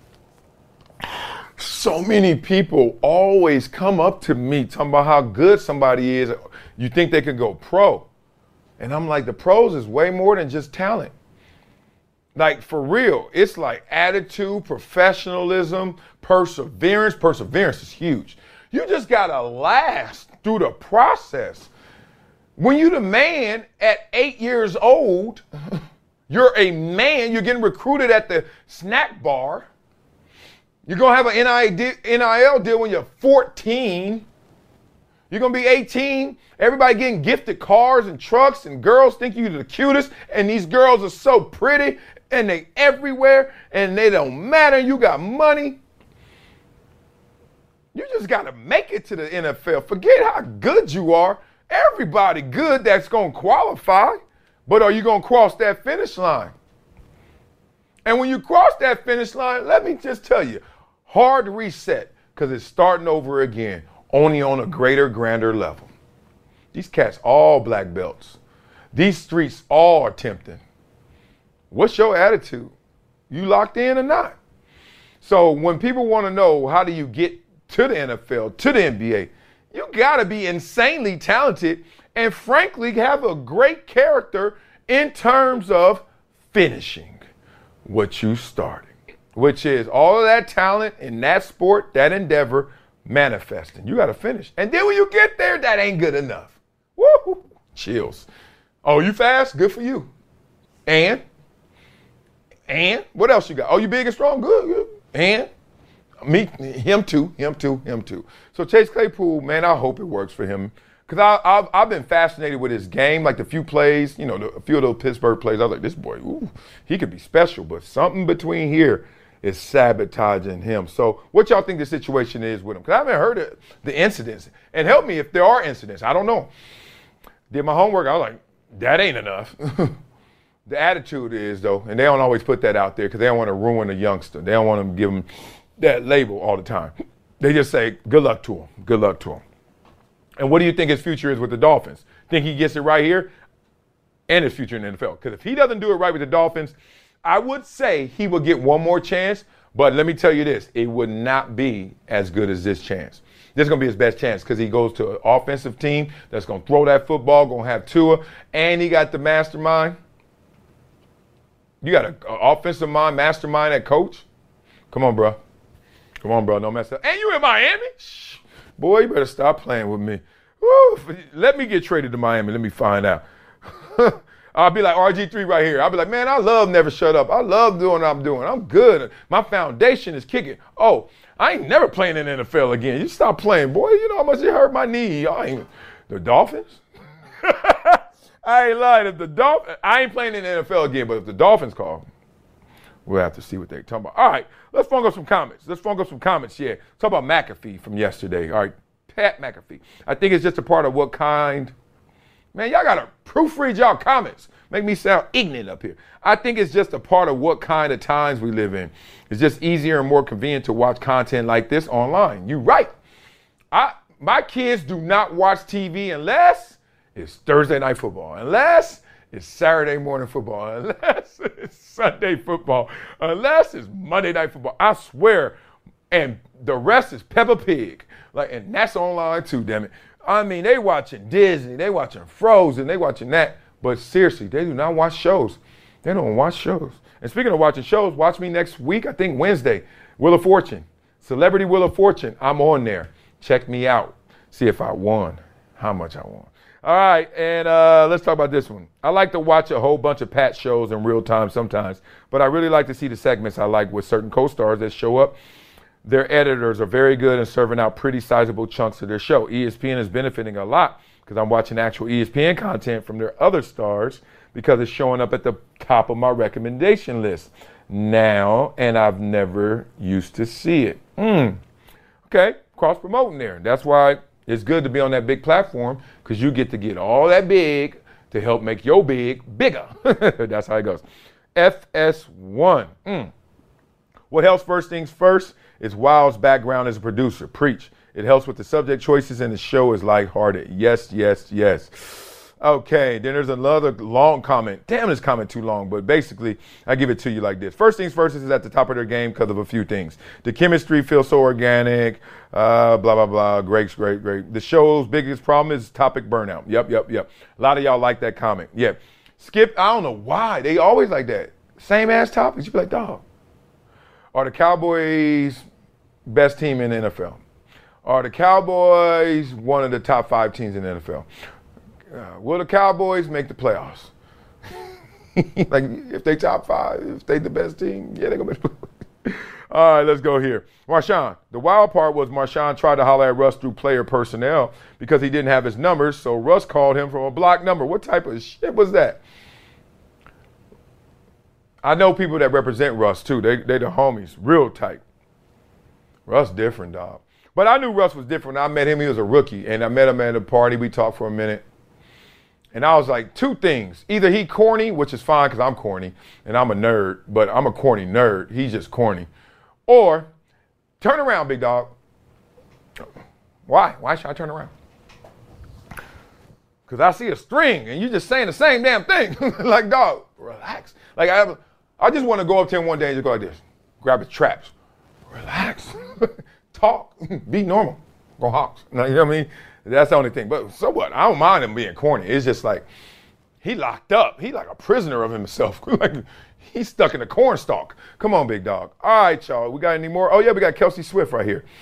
so many people always come up to me talking about how good somebody is. You think they could go pro. And I'm like, the pros is way more than just talent. Like, for real, it's like attitude, professionalism, perseverance. Perseverance is huge. You just got to last through the process. When you're the man at 8 years old, you're a man, you're getting recruited at the snack bar. You're going to have an NIL deal when you're 14. You're going to be 18. Everybody getting gifted cars and trucks, and girls think you're the cutest, and these girls are so pretty. And they everywhere, and they don't matter. You got money. You just got to make it to the NFL. Forget how good you are. Everybody good that's going to qualify, but are you going to cross that finish line? And when you cross that finish line, let me just tell you, hard to reset because it's starting over again, only on a greater, grander level. These cats all black belts. These streets all are tempting. What's your attitude? You locked in or not? So when people want to know how do you get to the NFL, to the NBA, you got to be insanely talented and frankly have a great character in terms of finishing what you started, which is all of that talent in that sport, that endeavor, manifesting. You got to finish. And then when you get there, that ain't good enough. Woo! Chills. Oh, you fast? Good for you. And And what else you got? Oh, you big and strong? Good, good. And him too. So Chase Claypool, man, I hope it works for him. Because I've been fascinated with his game, like the few plays, a few of those Pittsburgh plays. I was like, this boy, ooh, he could be special. But something between here is sabotaging him. So what y'all think the situation is with him? Because I haven't heard of the incidents. And help me if there are incidents. I don't know. Did my homework. I was like, that ain't enough. The attitude is, though, and they don't always put that out there because they don't want to ruin a youngster. They don't want to give him that label all the time. They just say, good luck to him. Good luck to him. And what do you think his future is with the Dolphins? Think he gets it right here? And his future in the NFL? Because if he doesn't do it right with the Dolphins, I would say he would get one more chance. But let me tell you this, it would not be as good as this chance. This is going to be his best chance because he goes to an offensive team that's going to throw that football, going to have Tua, and he got the mastermind. You got an offensive mind, mastermind at coach? Come on, bro. Don't mess up. And you in Miami? Shh. Boy, you better stop playing with me. Woo. Let me get traded to Miami. Let me find out. I'll be like RG3 right here. I'll be like, man, I love never shut up. I love doing what I'm doing. I'm good. My foundation is kicking. Oh, I ain't never playing in the NFL again. You stop playing, boy. You know how much it hurt my knee. The Dolphins? I ain't lying. If the Dolphins, I ain't playing in the NFL again, but if the Dolphins call, we'll have to see what they're talking about. All right, let's funk up some comments. Yeah. Talk about McAfee from yesterday. All right, Pat McAfee. I think it's just a part of what kind. Man, y'all got to proofread y'all comments. Make me sound ignorant up here. I think it's just a part of what kind of times we live in. It's just easier and more convenient to watch content like this online. You're right. My kids do not watch TV unless it's Thursday night football, unless it's Saturday morning football, unless it's Sunday football, unless it's Monday night football. I swear. And the rest is Peppa Pig. And that's online too, damn it. I mean, they watching Disney, they watching Frozen, they watching that. But seriously, they do not watch shows. They don't watch shows. And speaking of watching shows, watch me next week, I think Wednesday, Wheel of Fortune. Celebrity Wheel of Fortune. I'm on there. Check me out. See if I won, how much I won. All right, and let's talk about this one. I like to watch a whole bunch of Pat shows in real time sometimes, but I really like to see the segments I like with certain co-stars that show up. Their editors are very good in serving out pretty sizable chunks of their show. ESPN is benefiting a lot because I'm watching actual ESPN content from their other stars because it's showing up at the top of my recommendation list now, and I've never used to see it. Okay, cross-promoting there. That's why it's good to be on that big platform because you get to get all that big to help make your big bigger. That's how it goes. FS1. What helps first things first is Wild's background as a producer. Preach. It helps with the subject choices and the show is lighthearted. Yes, yes, yes. Okay, then there's another long comment. Damn, this comment too long, but basically, I give it to you like this. First things first is at the top of their game because of a few things. The chemistry feels so organic, blah, blah, blah, great. The show's biggest problem is topic burnout. Yep. A lot of y'all like that comment. Yeah. Skip, I don't know why. They always like that. Same ass topics. You be like, dog. Are the Cowboys best team in the NFL? Are the Cowboys one of the top 5 teams in the NFL? Will the Cowboys make the playoffs? Like, if they top 5, if they the best team, yeah, they're going to make the playoffs. All right, let's go here. Marshawn. The wild part was Marshawn tried to holler at Russ through player personnel because he didn't have his numbers, so Russ called him from a block number. What type of shit was that? I know people that represent Russ, too. They the homies, real tight. Russ different, dog. But I knew Russ was different. When I met him, he was a rookie, and I met him at a party. We talked for a minute. And I was like, 2 things. Either he corny, which is fine because I'm corny, and I'm a nerd, but I'm a corny nerd. He's just corny. Or, turn around, big dog. Why? Why should I turn around? Because I see a string, and you just saying the same damn thing. Like, dog, relax. Like, I just want to go up to him one day and just go like this. Grab his traps. Relax. Talk. Be normal. Go Hawks. You know what I mean? That's the only thing. But so what? I don't mind him being corny. It's just like, he locked up. He like a prisoner of himself. Like, he's stuck in a cornstalk. Come on, big dog. All right, y'all. We got any more? Oh, yeah, we got Kelsey Swift right here.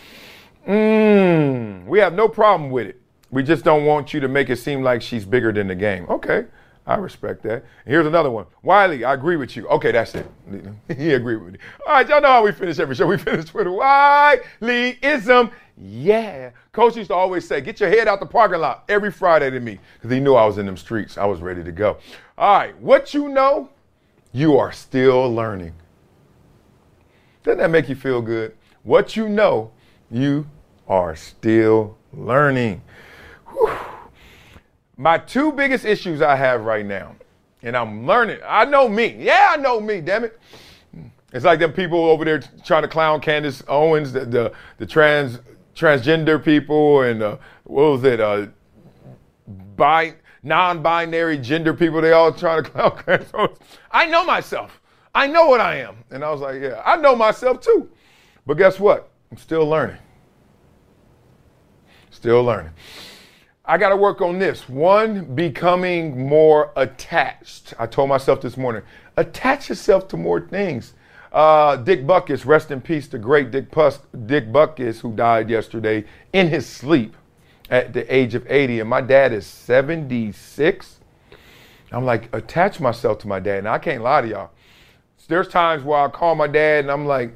We have no problem with it. We just don't want you to make it seem like she's bigger than the game. Okay. I respect that. Here's another one. Wiley, I agree with you. Okay, that's it. He agreed with me. All right, y'all know how we finish every show. We finish with a Wiley-ism. Yeah. Coach used to always say, get your head out the parking lot every Friday to me, because he knew I was in them streets. I was ready to go. All right, what you know, you are still learning. Doesn't that make you feel good? What you know, you are still learning. Whew. My two biggest issues I have right now, and I'm learning. I know me. Yeah, I know me, damn it. It's like them people over there trying to clown Candace Owens, the transgender people, and what was it, non-binary gender people. They all trying to clown Candace Owens. I know myself. I know what I am. And I was like, yeah, I know myself too. But guess what? I'm still learning. Still learning. I got to work on this. One, becoming more attached. I told myself this morning, attach yourself to more things. Dick Butkus, rest in peace, the great Dick Butkus, who died yesterday in his sleep at the age of 80. And my dad is 76. I'm like, attach myself to my dad. And I can't lie to y'all. There's times where I call my dad and I'm like,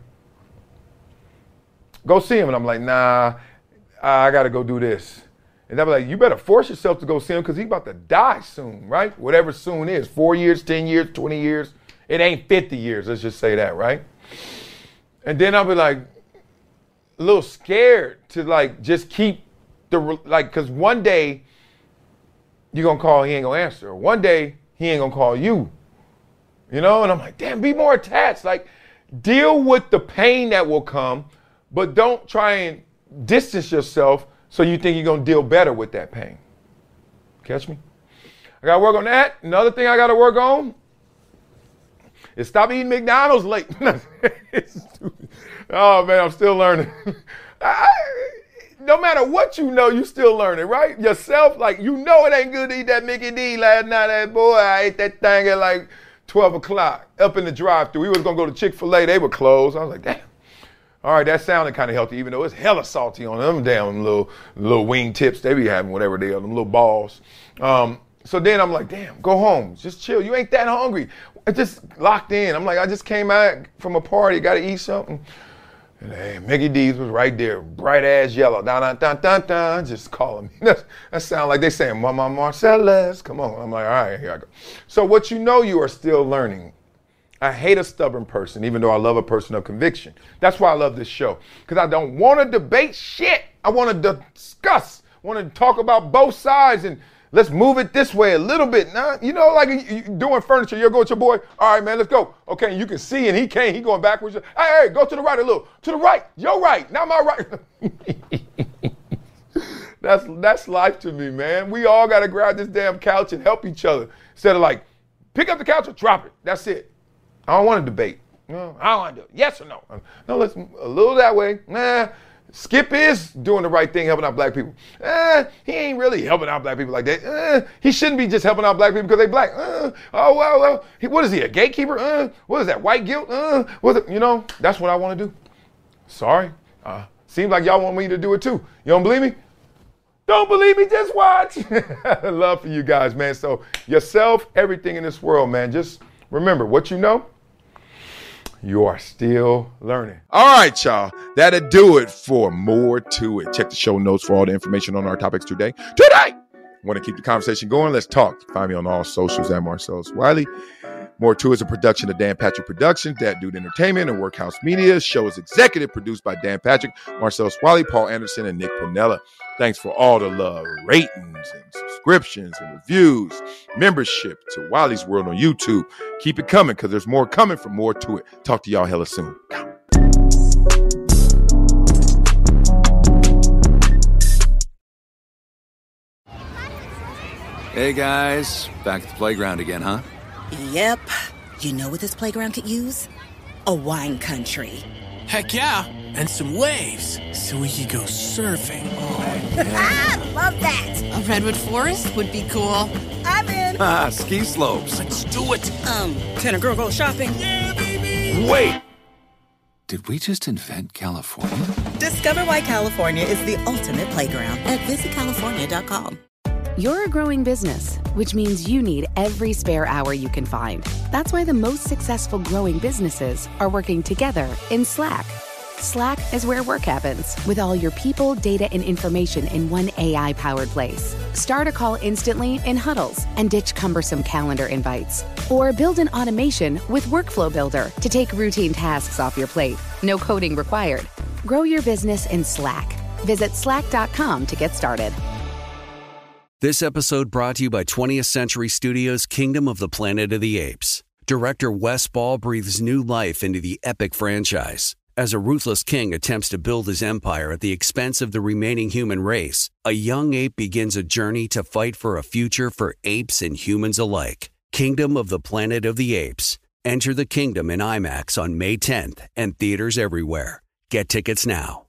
go see him. And I'm like, nah, I got to go do this. And they'll be like, you better force yourself to go see him because he's about to die soon, right? Whatever soon is, 4 years, 10 years, 20 years. It ain't 50 years, let's just say that, right? And then I'll be like, a little scared to like just keep because one day you're going to call, he ain't going to answer. One day he ain't going to call you, you know? And I'm like, damn, be more attached. Like, deal with the pain that will come, but don't try and distance yourself so you think you're going to deal better with that pain. Catch me? I got to work on that. Another thing I got to work on is stop eating McDonald's late. Oh, man, I'm still learning. No matter what you know, you still learning, right? Yourself, like, you know it ain't good to eat that Mickey D last night. That boy, I ate that thing at like 12 o'clock up in the drive-thru. We was going to go to Chick-fil-A. They were closed. I was like, damn. All right, that sounded kind of healthy, even though it's hella salty on them damn little wing tips they be having, whatever they are, them little balls. So then I'm like, damn, go home. Just chill. You ain't that hungry. I just locked in. I'm like, I just came out from a party, got to eat something. And hey, Mickey D's was right there, bright ass yellow. Dun, dun, dun, dun, just calling me. That sound like they saying, Mama Marcellus. Come on. I'm like, all right, here I go. So what you know, you are still learning. I hate a stubborn person, even though I love a person of conviction. That's why I love this show, because I don't want to debate shit. I want to discuss, want to talk about both sides, and let's move it this way a little bit. Now, you know, like you doing furniture, you'll go with your boy. All right, man, let's go. Okay, you can see, and he can't. He going backwards. Hey, go to the right a little. To the right. Your right, not my right. That's life to me, man. We all got to grab this damn couch and help each other instead of like, pick up the couch or drop it. That's it. I don't want to debate. No, I don't want to do it. Yes or no? No, let's a little that way. Nah, Skip is doing the right thing, helping out black people. He ain't really helping out black people like that. He shouldn't be just helping out black people because they black. What is he, a gatekeeper? What is that, white guilt? You know, that's what I want to do. Sorry. Seems like y'all want me to do it too. You don't believe me? Don't believe me, just watch. Love for you guys, man. So yourself, everything in this world, man, just remember what you know. You are still learning. All right, y'all. That'll do it for More To It. Check the show notes for all the information on our topics today. Want to keep the conversation going? Let's talk. Find me on all socials at Marcellus Wiley. More To It is a production of Dan Patrick Productions, That Dude Entertainment, and Workhouse Media. The show is executive produced by Dan Patrick, Marcellus Wiley, Paul Anderson, and Nick Pinella. Thanks for all the love, ratings, and subscriptions, and reviews, membership to Wiley's World on YouTube. Keep it coming, because there's more coming from More To It. Talk to y'all hella soon. Hey, guys. Back at the playground again, huh? Yep. You know what this playground could use? A wine country. Heck yeah, and some waves so we could go surfing. Oh, yeah. Love that. A redwood forest would be cool. I'm in. Ski slopes. Let's do it. Can a girl go shopping? Yeah, baby. Wait. Did we just invent California? Discover why California is the ultimate playground at visitcalifornia.com. You're a growing business, which means you need every spare hour you can find. That's why the most successful growing businesses are working together in Slack. Slack is where work happens, with all your people, data, and information in one AI-powered place. Start a call instantly in huddles and ditch cumbersome calendar invites. Or build an automation with Workflow Builder to take routine tasks off your plate. No coding required. Grow your business in Slack. Visit slack.com to get started. This episode brought to you by 20th Century Studios' Kingdom of the Planet of the Apes. Director Wes Ball breathes new life into the epic franchise. As a ruthless king attempts to build his empire at the expense of the remaining human race, a young ape begins a journey to fight for a future for apes and humans alike. Kingdom of the Planet of the Apes. Enter the kingdom in IMAX on May 10th and theaters everywhere. Get tickets now.